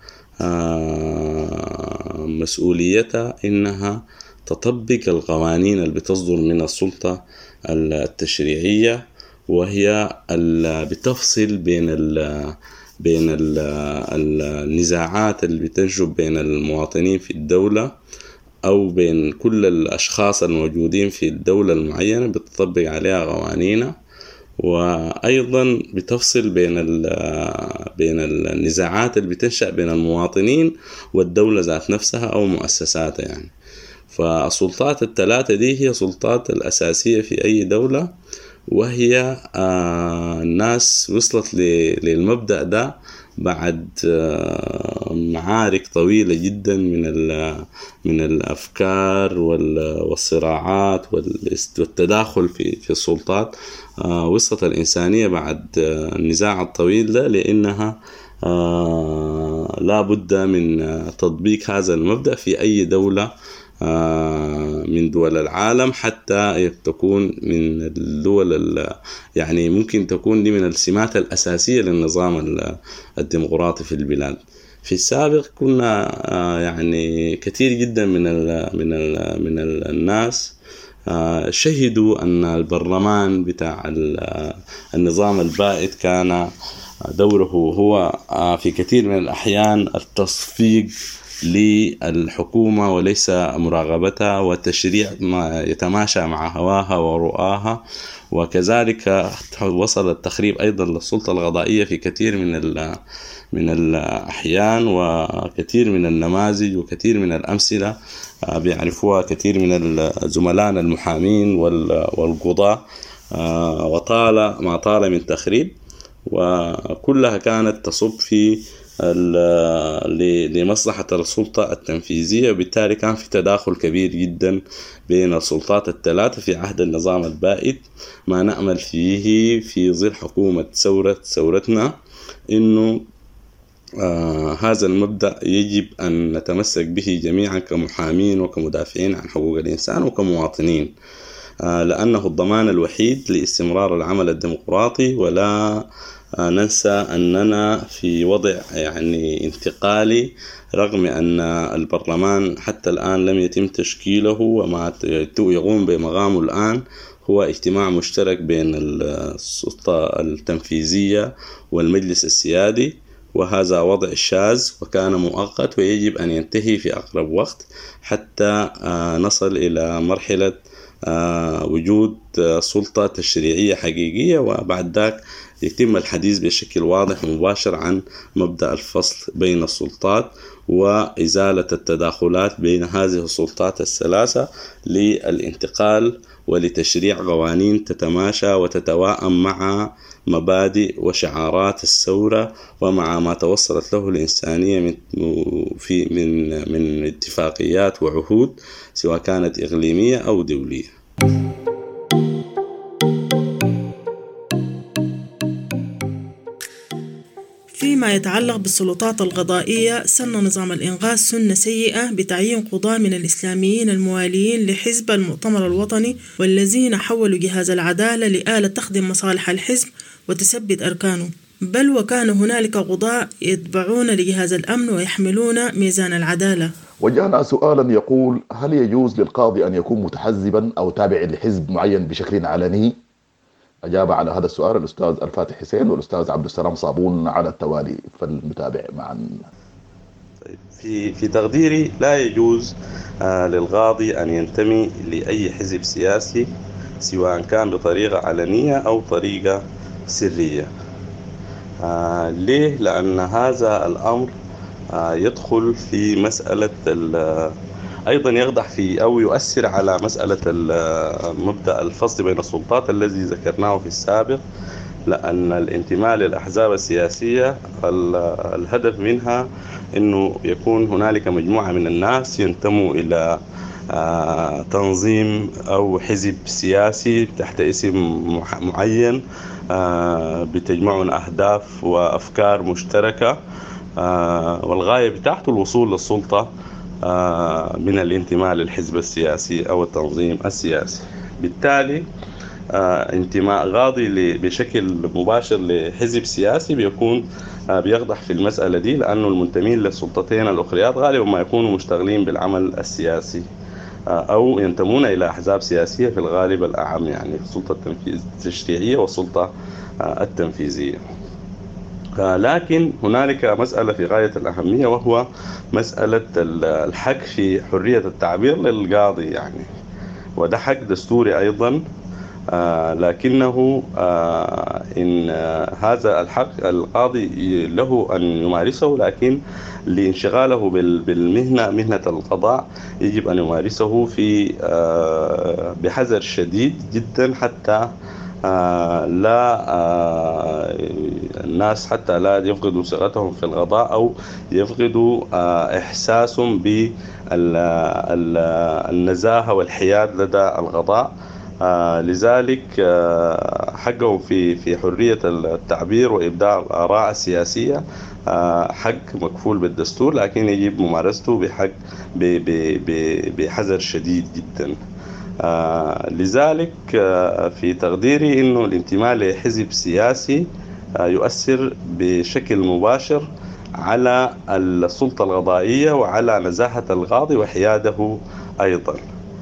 مسؤوليتها إنها تطبق القوانين اللي بتصدر من السلطة التشريعية، وهي بتفصل بين النزاعات اللي بتنشب بين المواطنين في الدولة أو بين كل الأشخاص الموجودين في الدولة المعينة، بتطبق عليها قوانينها. وأيضا بتفصل بين النزاعات اللي بتنشأ بين المواطنين والدولة ذات نفسها أو مؤسساتها يعني. فالسلطات الثلاثة دي هي سلطات الأساسية في أي دولة، وهي الناس وصلت للمبدأ ده بعد معارك طويلة جدا من الأفكار والصراعات والتداخل في السلطات. وصلت الإنسانية بعد النزاع الطويل ده لأنها لا بد من تطبيق هذا المبدأ في أي دولة من دول العالم، حتى تكون من الدول يعني ممكن تكون دي من السمات الأساسية للنظام الديمقراطي في البلاد. في السابق كنا يعني كثير جدا من الناس شهدوا أن البرلمان بتاع النظام البائد كان دوره هو في كثير من الأحيان التصفيق للحكومة وليس مراقبتها، والتشريع ما يتماشى مع هواها ورؤاها. وكذلك وصل التخريب أيضا للسلطة القضائية في كثير من الأحيان، وكثير من النماذج وكثير من الأمثلة بيعرفوها كثير من الزملاء المحامين والقضاة، وطال ما طال من تخريب، وكلها كانت تصب في لمصلحة السلطة التنفيذية. وبالتالي كان في تداخل كبير جدا بين السلطات الثلاثة في عهد النظام البائد، ما نأمل فيه في ظل حكومة ثورتنا إنه هذا المبدأ يجب أن نتمسك به جميعا كمحامين وكمدافعين عن حقوق الإنسان وكمواطنين، لأنه الضمان الوحيد لاستمرار العمل الديمقراطي، ولا ننسى أننا في وضع يعني انتقالي، رغم أن البرلمان حتى الآن لم يتم تشكيله، وما يقوم بمقامه الآن هو اجتماع مشترك بين السلطة التنفيذية والمجلس السيادي، وهذا وضع شاذ وكان مؤقت ويجب أن ينتهي في أقرب وقت حتى نصل إلى مرحلة وجود سلطة تشريعية حقيقية، وبعد ذلك يتم الحديث بشكل واضح ومباشر عن مبدأ الفصل بين السلطات وإزالة التداخلات بين هذه السلطات الثلاثة للانتقال ولتشريع قوانين تتماشى وتتواءم مع مبادئ وشعارات الثورة ومع ما توصلت له الإنسانية من اتفاقيات وعهود سواء كانت إقليمية أو دولية. فيما يتعلق بالسلطات القضائية، سن نظام الإنغاث سنة سيئة بتعيين قضاة من الإسلاميين المواليين لحزب المؤتمر الوطني، والذين حولوا جهاز العدالة لآلة تخدم مصالح الحزب وتثبت أركانه، بل وكان هنالك قضاة يتبعون لجهاز الأمن ويحملون ميزان العدالة. وجاءنا سؤالا يقول: هل يجوز للقاضي أن يكون متحزبا أو تابع لحزب معين بشكل علني؟ أجاب على هذا السؤال الأستاذ الفاتح حسين والأستاذ عبد السلام صابون على التوالي، فالمتابع معا. في تقديري لا يجوز للقاضي أن ينتمي لأي حزب سياسي سواء كان بطريقة علنية أو طريقة سرية. ليه؟ لأن هذا الأمر يدخل في مسألة أيضا يخضع في أو يؤثر على مسألة مبدأ الفصل بين السلطات الذي ذكرناه في السابق، لأن الانتماء للأحزاب السياسية الهدف منها أنه يكون هنالك مجموعة من الناس ينتموا إلى تنظيم أو حزب سياسي تحت اسم معين بتجمعنا أهداف وأفكار مشتركة، والغاية بتاعته الوصول للسلطة من الانتماء للحزب السياسي أو التنظيم السياسي. بالتالي انتماء قاضي بشكل مباشر لحزب سياسي بيكون بيخضع في المسألة دي، لأنه المنتمين للسلطتين الأخريات غالبا ما يكونوا مشتغلين بالعمل السياسي أو ينتمون إلى أحزاب سياسية في الغالب الأعم، يعني السلطة التشريعية والسلطة التنفيذية. لكن هنالك مسألة في غاية الأهمية، وهو مسألة الحق في حرية التعبير للقاضي، يعني وده حق دستوري أيضا، لكنه إن هذا الحق القاضي له أن يمارسه، لكن لانشغاله بالمهنة مهنة القضاء يجب أن يمارسه في بحذر شديد جدا حتى لا الناس حتى لا يفقدوا ثقتهم في القضاء أو يفقدوا إحساسهم بالنزاهة والحياد لدى القضاء. لذلك حقهم في حرية التعبير وإبداع الآراء السياسية حق مكفول بالدستور، لكن يجب ممارسته بحذر شديد جدا. لذلك في تقديري إنه الانتماء لحزب سياسي يؤثر بشكل مباشر على السلطة القضائية وعلى نزاهة القاضي وحياده أيضا.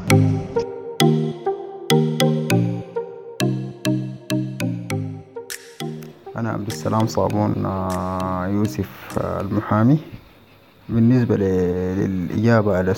أنا عبد السلام صابون يوسف المحامي. بالنسبة للإجابة على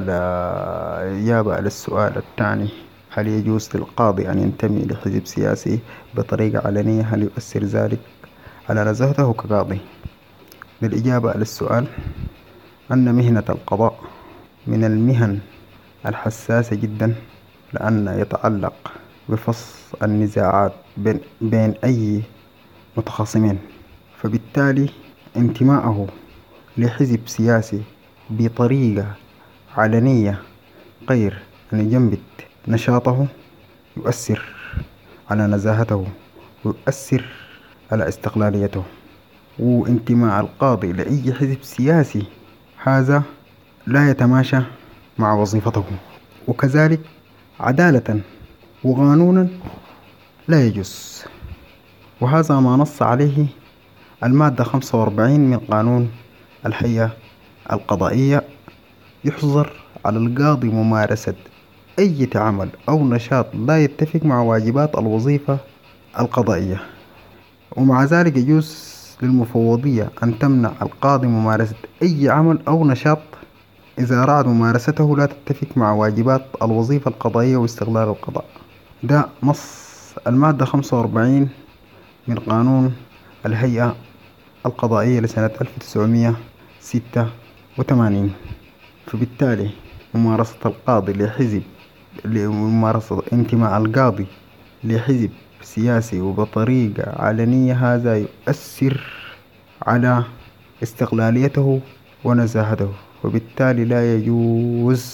السؤال الثاني، هل يجوز للقاضي أن ينتمي لحزب سياسي بطريقة علنية؟ هل يؤثر ذلك على نزاهته كقاضي؟ للإجابة على السؤال، أن مهنة القضاء من المهن الحساسة جدا، لأن يتعلق بفصل النزاعات بين أي متخاصمين، فبالتالي انتماءه لحزب سياسي بطريقة علنية غير أن يجمد نشاطه يؤثر على نزاهته ويؤثر على استقلاليته. وانتماء القاضي لأي حزب سياسي هذا لا يتماشى مع وظيفته، وكذلك عدالة وقانونا لا يجوز. وهذا ما نص عليه المادة 45 من قانون الهيئة القضائية. يحظر على القاضي ممارسة أي عمل أو نشاط لا يتفق مع واجبات الوظيفة القضائية، ومع ذلك يجوز للمفوضية أن تمنع القاضي ممارسة أي عمل أو نشاط إذا رأت ممارسته لا تتفق مع واجبات الوظيفة القضائية واستقلال القضاء. ده نص المادة 45 من قانون الهيئة القضائية لسنة 1986. فبالتالي ممارسة انتماء القاضي لحزب سياسي وبطريقة علنية هذا يؤثر على استقلاليته ونزاهته، وبالتالي لا يجوز.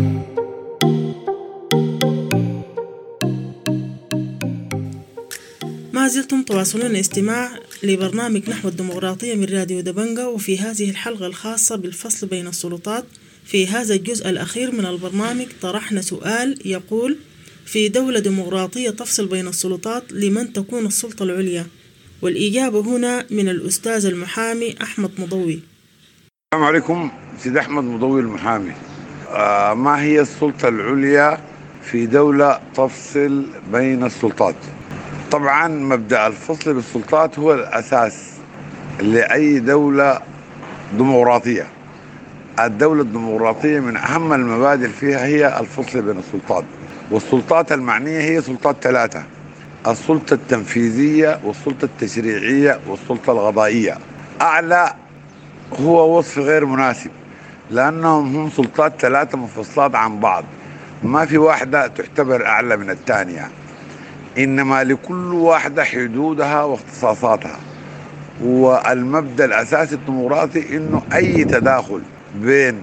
ما زلتم تواصلون استماع لبرنامج نحو الديمقراطية من راديو دبنجا، وفي هذه الحلقة الخاصة بالفصل بين السلطات. في هذا الجزء الأخير من البرنامج طرحنا سؤال يقول: في دولة ديمقراطية تفصل بين السلطات لمن تكون السلطة العليا؟ والإجابة هنا من الأستاذ المحامي أحمد مضوي. السلام عليكم، سيد أحمد مضوي المحامي. ما هي السلطة العليا في دولة تفصل بين السلطات؟ طبعا مبدأ الفصل بالسلطات هو الأساس لأي دولة ديمقراطية. الدولة الديمقراطية من أهم المبادئ فيها هي الفصل بين السلطات، والسلطات المعنية هي سلطات ثلاثة: السلطة التنفيذية والسلطة التشريعية والسلطة القضائية. أعلى هو وصف غير مناسب لأنهم هم سلطات ثلاثة منفصلات عن بعض، ما في واحدة تعتبر أعلى من الثانية، إنما لكل واحدة حدودها واختصاصاتها. والمبدأ الأساسي الديمقراطي إنه أي تداخل بين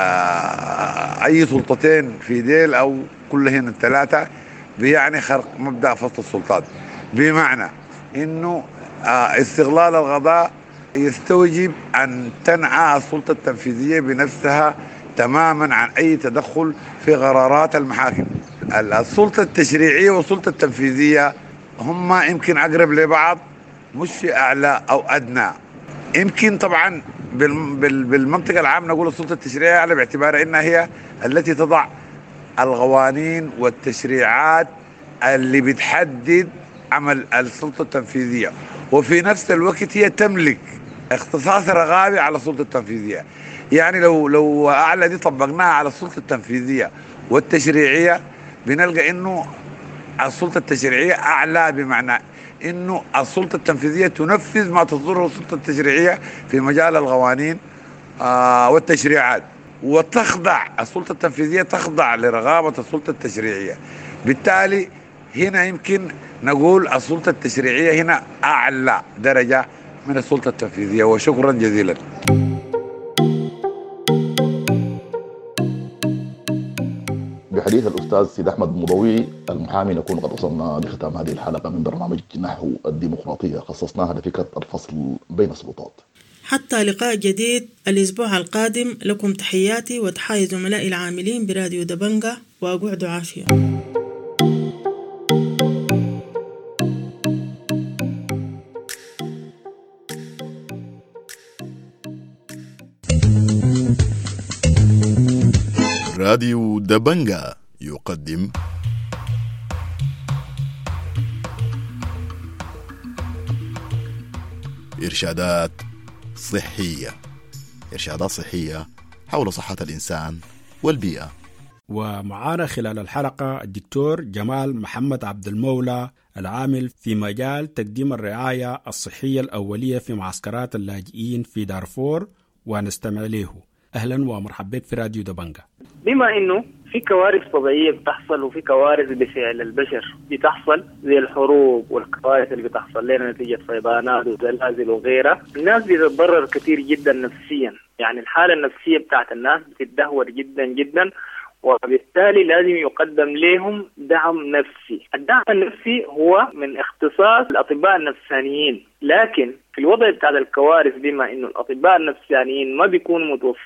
أي سلطتين في ديل أو كلهن الثلاثة بيعني خرق مبدأ فصل السلطات، بمعنى إنه استغلال القضاء يستوجب أن تنعى السلطة التنفيذية بنفسها تماما عن أي تدخل في قرارات المحاكم. السلطة التشريعية والسلطة التنفيذية هما يمكن أقرب لبعض، مش أعلى أو أدنى. يمكن طبعا بالمنطقة العامة نقول السلطة التشريعية أعلى باعتبار أنها هي التي تضع القوانين والتشريعات اللي بتحدد عمل السلطة التنفيذية، وفي نفس الوقت هي تملك اختصاص رقابي على السلطة التنفيذية. يعني لو أعلى دي طبقناها على السلطة التنفيذية والتشريعية بنلقى إنه السلطة التشريعية أعلى، بمعنى إنه السلطة التنفيذية تنفذ ما تصدره السلطة التشريعية في مجال القوانين والتشريعات، وتخضع السلطة التنفيذية تخضع لرقابة السلطة التشريعية. بالتالي هنا يمكن نقول السلطة التشريعية هنا أعلى درجة من السلطة التنفيذية. وشكرا جزيلا. بحديث الأستاذ سيد أحمد مضوي المحامي نكون قد وصلنا لختام هذه الحلقة من برنامج نحو الديمقراطية، خصصناها لفكرة الفصل بين السلطات. حتى لقاء جديد الأسبوع القادم، لكم تحياتي وتحايا زملائي العاملين براديو دبنجا، وأقعدوا عافية. راديو دبنجا يقدم إرشادات صحية حول صحة الإنسان والبيئة. ومعانا خلال الحلقة الدكتور جمال محمد عبد المولى، العامل في مجال تقديم الرعاية الصحية الأولية في معسكرات اللاجئين في دارفور، ونستمع له. أهلا ومرحبا بك في راديو دبنجا. بما إنه في كوارث طبيعية بتحصل وفي كوارث بفعل البشر بتحصل زي الحروب والكوارث اللي بتحصل لنا نتيجة فيضانات وزلازل وغيرها، الناس بتتضرر كثير جدا نفسيا، يعني الحالة النفسية بتاعت الناس بتتدهور جدا جدا، وبالتالي لازم يقدم لهم دعم نفسي. الدعم النفسي هو من اختصاص الأطباء النفسانيين، لكن في الوضع بتاع الكوارث بما إنه الأطباء النفسانيين ما بيكونوا متوفرين،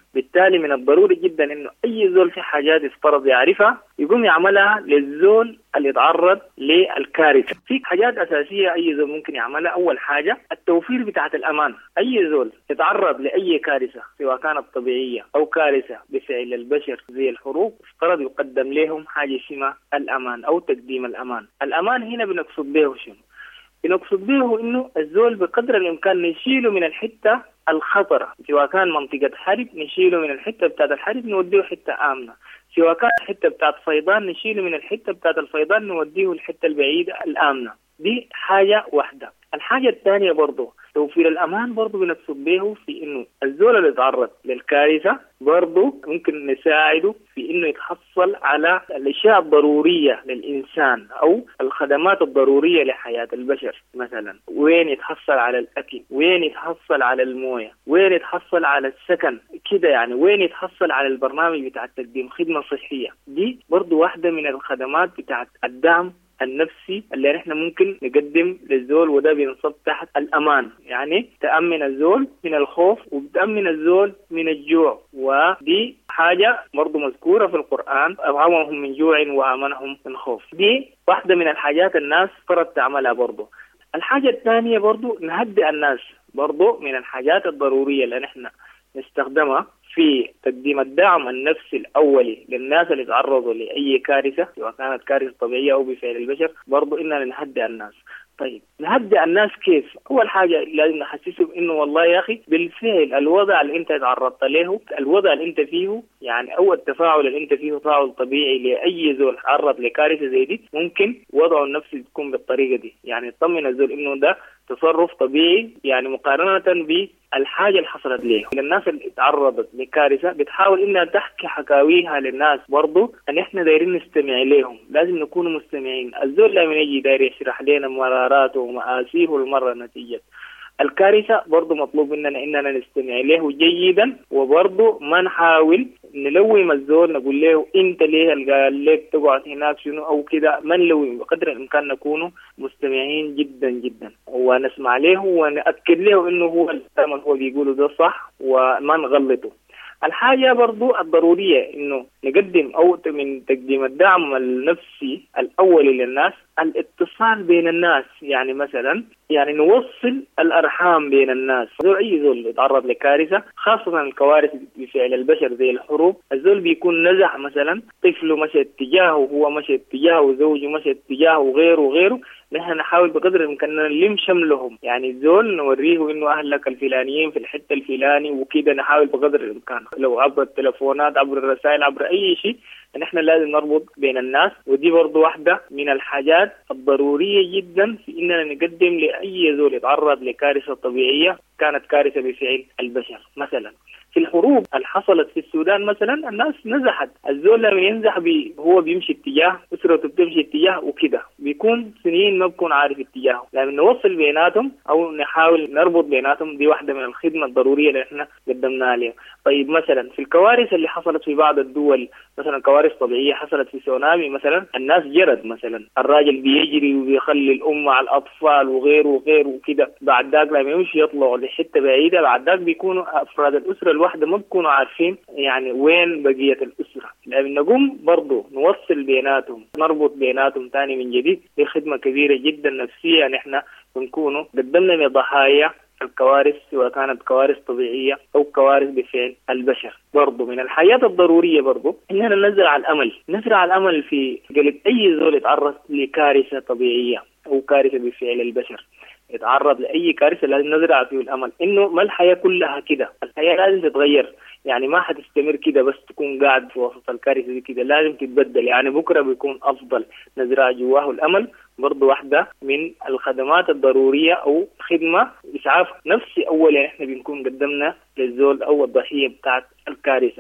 بالتالي من الضروري جدا إنه أي زول في حاجات يفترض يعرفها يقوم يعملها للزول اللي يتعرض للكارثة. في حاجات أساسية أي زول ممكن يعملها. أول حاجة التوفير بتاعة الأمان. أي زول يتعرض لأي كارثة سواء كانت طبيعية أو كارثة بفعل البشر زي الحروب افترض يقدم لهم حاجة اسمها الأمان أو تقديم الأمان. الأمان هنا بنقصد به شنو؟ بنقصد به إنه الزول بقدر الإمكان نشيله من الحتة الخطرة، سواء كان منطقة حرب نشيله من الحتة بتاعة الحرب نوديه حتة آمنة، سواء كان الحتة بتاعة فيضان نشيله من الحتة بتاعة الفيضان نوديه الحتة البعيدة الآمنة. دي حاجة واحدة. الحاجة الثانية برضو توفير الأمان برضو بنقصد به في إنه الزول اللي يتعرض للكارثة برضو ممكن نساعده في إنه يتحصل على الأشياء الضرورية للإنسان أو الخدمات الضرورية لحياة البشر. مثلا وين يتحصل على الأكل، وين يتحصل على الموية، وين يتحصل على السكن كده، يعني وين يتحصل على البرنامج بتاع تقديم خدمة صحية. دي برضو واحدة من الخدمات بتاع الدعم النفسي اللي نحن ممكن نقدم للزول، وده بينصب تحت الأمان، يعني تأمن الزول من الخوف وبتأمن الزول من الجوع. ودي حاجة برضو مذكورة في القرآن، أطعمهم من جوع وآمنهم من خوف. دي واحدة من الحاجات الناس فرض تعملها برضو. الحاجة الثانية برضو نهدئ الناس، برضو من الحاجات الضرورية اللي نحن نستخدمها في تقديم الدعم النفسي الأولي للناس اللي تعرضوا لأي كارثة سواء كانت كارثة طبيعية أو بفعل البشر، برضو إننا نهدئ الناس. طيب نهدئ الناس كيف؟ أول حاجة لازم نحسسهم إنه والله يا أخي بالفعل الوضع اللي أنت تعرضت له، الوضع اللي أنت فيه، يعني أول التفاعل اللي أنت فيه تفاعل طبيعي لأي زول تعرض لكارثة زي دي، ممكن وضعه النفسي تكون بالطريقة دي، يعني تطمن الزول إنه ده تصرف طبيعي، يعني مقارنة بالحاجة اللي حصلت له. الناس اللي تعرضت لكارثة بتحاول إنها تحكي حكاويها للناس، برضو أن إحنا دايرين نستمع لهم، لازم نكون مستمعين. الزول لما يجي داير يشرح لنا مراراته ومآسيه المرة نتيجة الكارثة، برضو مطلوب إننا نستمع له جيدا، وبرضو ما نحاول نلوم الزول نقول له انت ليه قال لك تقعد هناك شنو او كده. ما نلوم، بقدر الامكان نكون مستمعين جدا جدا ونسمع له ونأكد له انه هو الكلام هو بيقوله ده صح وما نغلطه. الحاجة برضو الضرورية انه نقدم او من تقديم الدعم النفسي الاولي للناس الاتصال بين الناس، يعني مثلا يعني نوصل الارحام بين الناس. اي زول يتعرض لكارثة خاصة الكوارث بفعل البشر زي الحروب، الزول بيكون نزح مثلا طفله مشى اتجاهه، هو مشى اتجاهه، زوجه مشى اتجاهه، وغيره وغيره. نحن نحاول بقدر الامكان نلم شملهم، يعني الزول نوريه انه اهلك الفلانيين في الحته الفلاني وكده. نحاول بقدر الامكان لو عبر التلفونات عبر الرسائل عبر اي شيء، نحن لازم نربط بين الناس. ودي برضو واحده من الحاجات الضروريه جدا في اننا نقدم لاي زول يتعرض لكارثه طبيعيه كانت كارثه بفعل البشر. مثلا في الحروب اللي حصلت في السودان مثلا الناس نزحت، الزول لما ينزح هو بيمشي اتجاه، اسرته بتمشي اتجاه وكده، بيكون سنين ما بكون عارف اتجاهه. لازم نوصل بيناتهم او نحاول نربط بيناتهم. دي واحده من الخدمه الضروريه اللي احنا قدمناها لهم. طيب مثلا في الكوارث اللي حصلت في بعض الدول، مثلا كوارث طبيعيه حصلت في سونامي مثلا، الناس جرد مثلا، الراجل بيجري وبيخلي الام على الاطفال وغيره وغيره وكده. بعد ذاك لما يمشي يطلعوا لحته بعيده، بعد ذاك بيكونوا افراد الاسره الواحده ما بيكونوا عارفين يعني وين بقيه الاسره. لازم نقوم برضو نوصل بيناتهم، نربط بيناتهم تاني من جديد. دي خدمه كبيره جدا نفسيه نحن بنكونوا قدمنا لضحايا الكوارث سواء كانت كوارث طبيعية أو كوارث بفعل البشر. برضو من الحاجات الضرورية برضو إننا نزرع الأمل، نزرع الأمل في قلب أي زول يتعرض لكارثة طبيعية أو كارثة بفعل البشر. يتعرض لأي كارثة لازم نزرع فيه الأمل إنه ما الحياة كلها كده، الحياة لازم تتغير، يعني ما حتستمر كده بس تكون قاعد في وسط الكارثة دي كده، لازم تتبدل، يعني بكرة بيكون أفضل. نزرع جواه الأمل برضو واحدة من الخدمات الضرورية أو خدمة إسعاف نفسي أولا إحنا بنكون قدمنا للزول أو الضحية بتاعت الكارثة.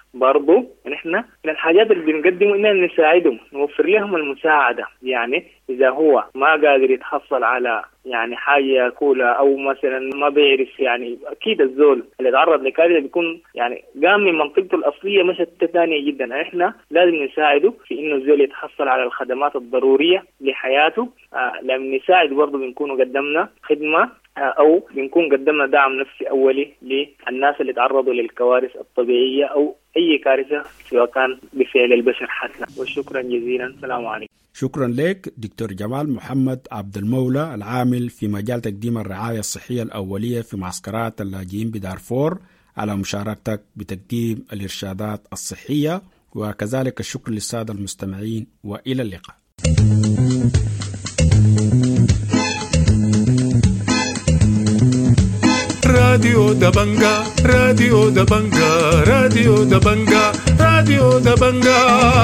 برضو نحن من الحاجات اللي بنقدمه إننا نساعدهم، نوفر لهم المساعدة. يعني إذا هو ما قادر يتحصل على يعني حاجة يأكلها أو مثلا ما بيعرف، يعني أكيد الزول اللي تعرض لكارثة بيكون يعني قام من منطقته الأصلية مشتى ثانية جدا. إحنا لازم نساعده في إنه الزول يتحصل على الخدمات الضرورية لحياته. لما نساعد برضو بنكون قدمنا خدمة أو بنكون قدمنا دعم نفسي أولي للناس اللي تعرضوا للكوارث الطبيعية أو أي كارثة سواء كان بفعل البشر حتى. وشكرا جزيلا، السلام عليكم. شكرا لك دكتور جمال محمد عبد المولى، العامل في مجال تقديم الرعاية الصحية الأولية في معسكرات اللاجئين بدارفور، على مشاركتك بتقديم الإرشادات الصحية. وكذلك الشكر للسادة المستمعين، وإلى اللقاء. راديو دبنجا، راديو دبنجا، راديو دبنجا، راديو دبنجا.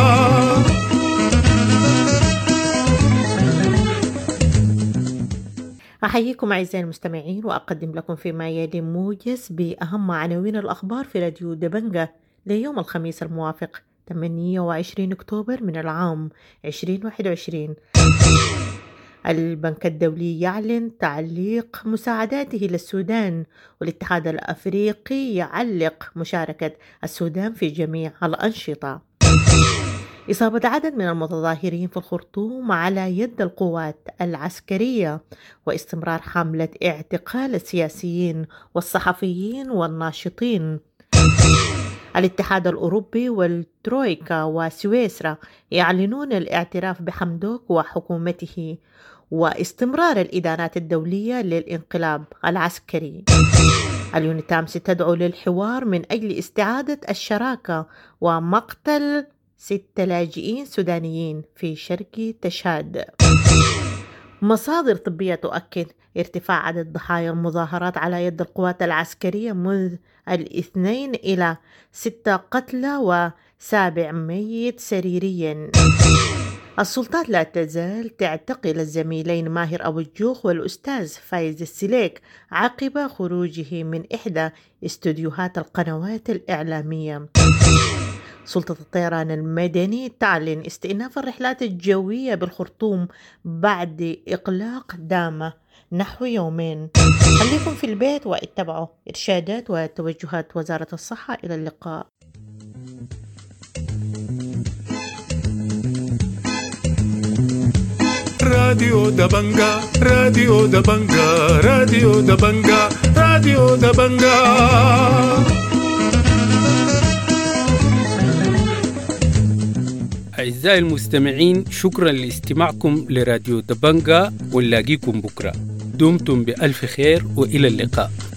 أحييكم أعزائي المستمعين، وأقدم لكم فيما يلي موجز بأهم عناوين الأخبار في راديو دبنجا ليوم الخميس الموافق 28 أكتوبر من العام 2021. البنك الدولي يعلن تعليق مساعداته للسودان، والاتحاد الأفريقي يعلق مشاركة السودان في جميع الأنشطة. إصابة عدد من المتظاهرين في الخرطوم على يد القوات العسكرية، واستمرار حملة اعتقال السياسيين والصحفيين والناشطين. الاتحاد الأوروبي والترويكا وسويسرا يعلنون الاعتراف بحمدوك وحكومته، واستمرار الإدانات الدولية للانقلاب العسكري. اليونيتامس تدعو للحوار من أجل استعادة الشراكة ومقتل 6 لاجئين سودانيين في شرق تشاد. مصادر طبية تؤكد ارتفاع عدد ضحايا المظاهرات على يد القوات العسكرية منذ الاثنين إلى 6 قتلى و7 ميت سريريا. السلطات لا تزال تعتقل الزميلين ماهر أبو الجوخ والأستاذ فايز السليك عقب خروجه من إحدى استوديوهات القنوات الإعلامية. سلطة الطيران المدني تعلن استئناف الرحلات الجوية بالخرطوم بعد إغلاق دام نحو يومين. خليكم في البيت واتبعوا إرشادات وتوجهات وزارة الصحة. إلى اللقاء. راديو دبنجا، راديو دبنجا، راديو دبنجا، راديو دبنجا. أعزائي المستمعين، شكرا لاستماعكم لراديو دبنجا، ونلاقيكم بكرة. دمتم بألف خير وإلى اللقاء.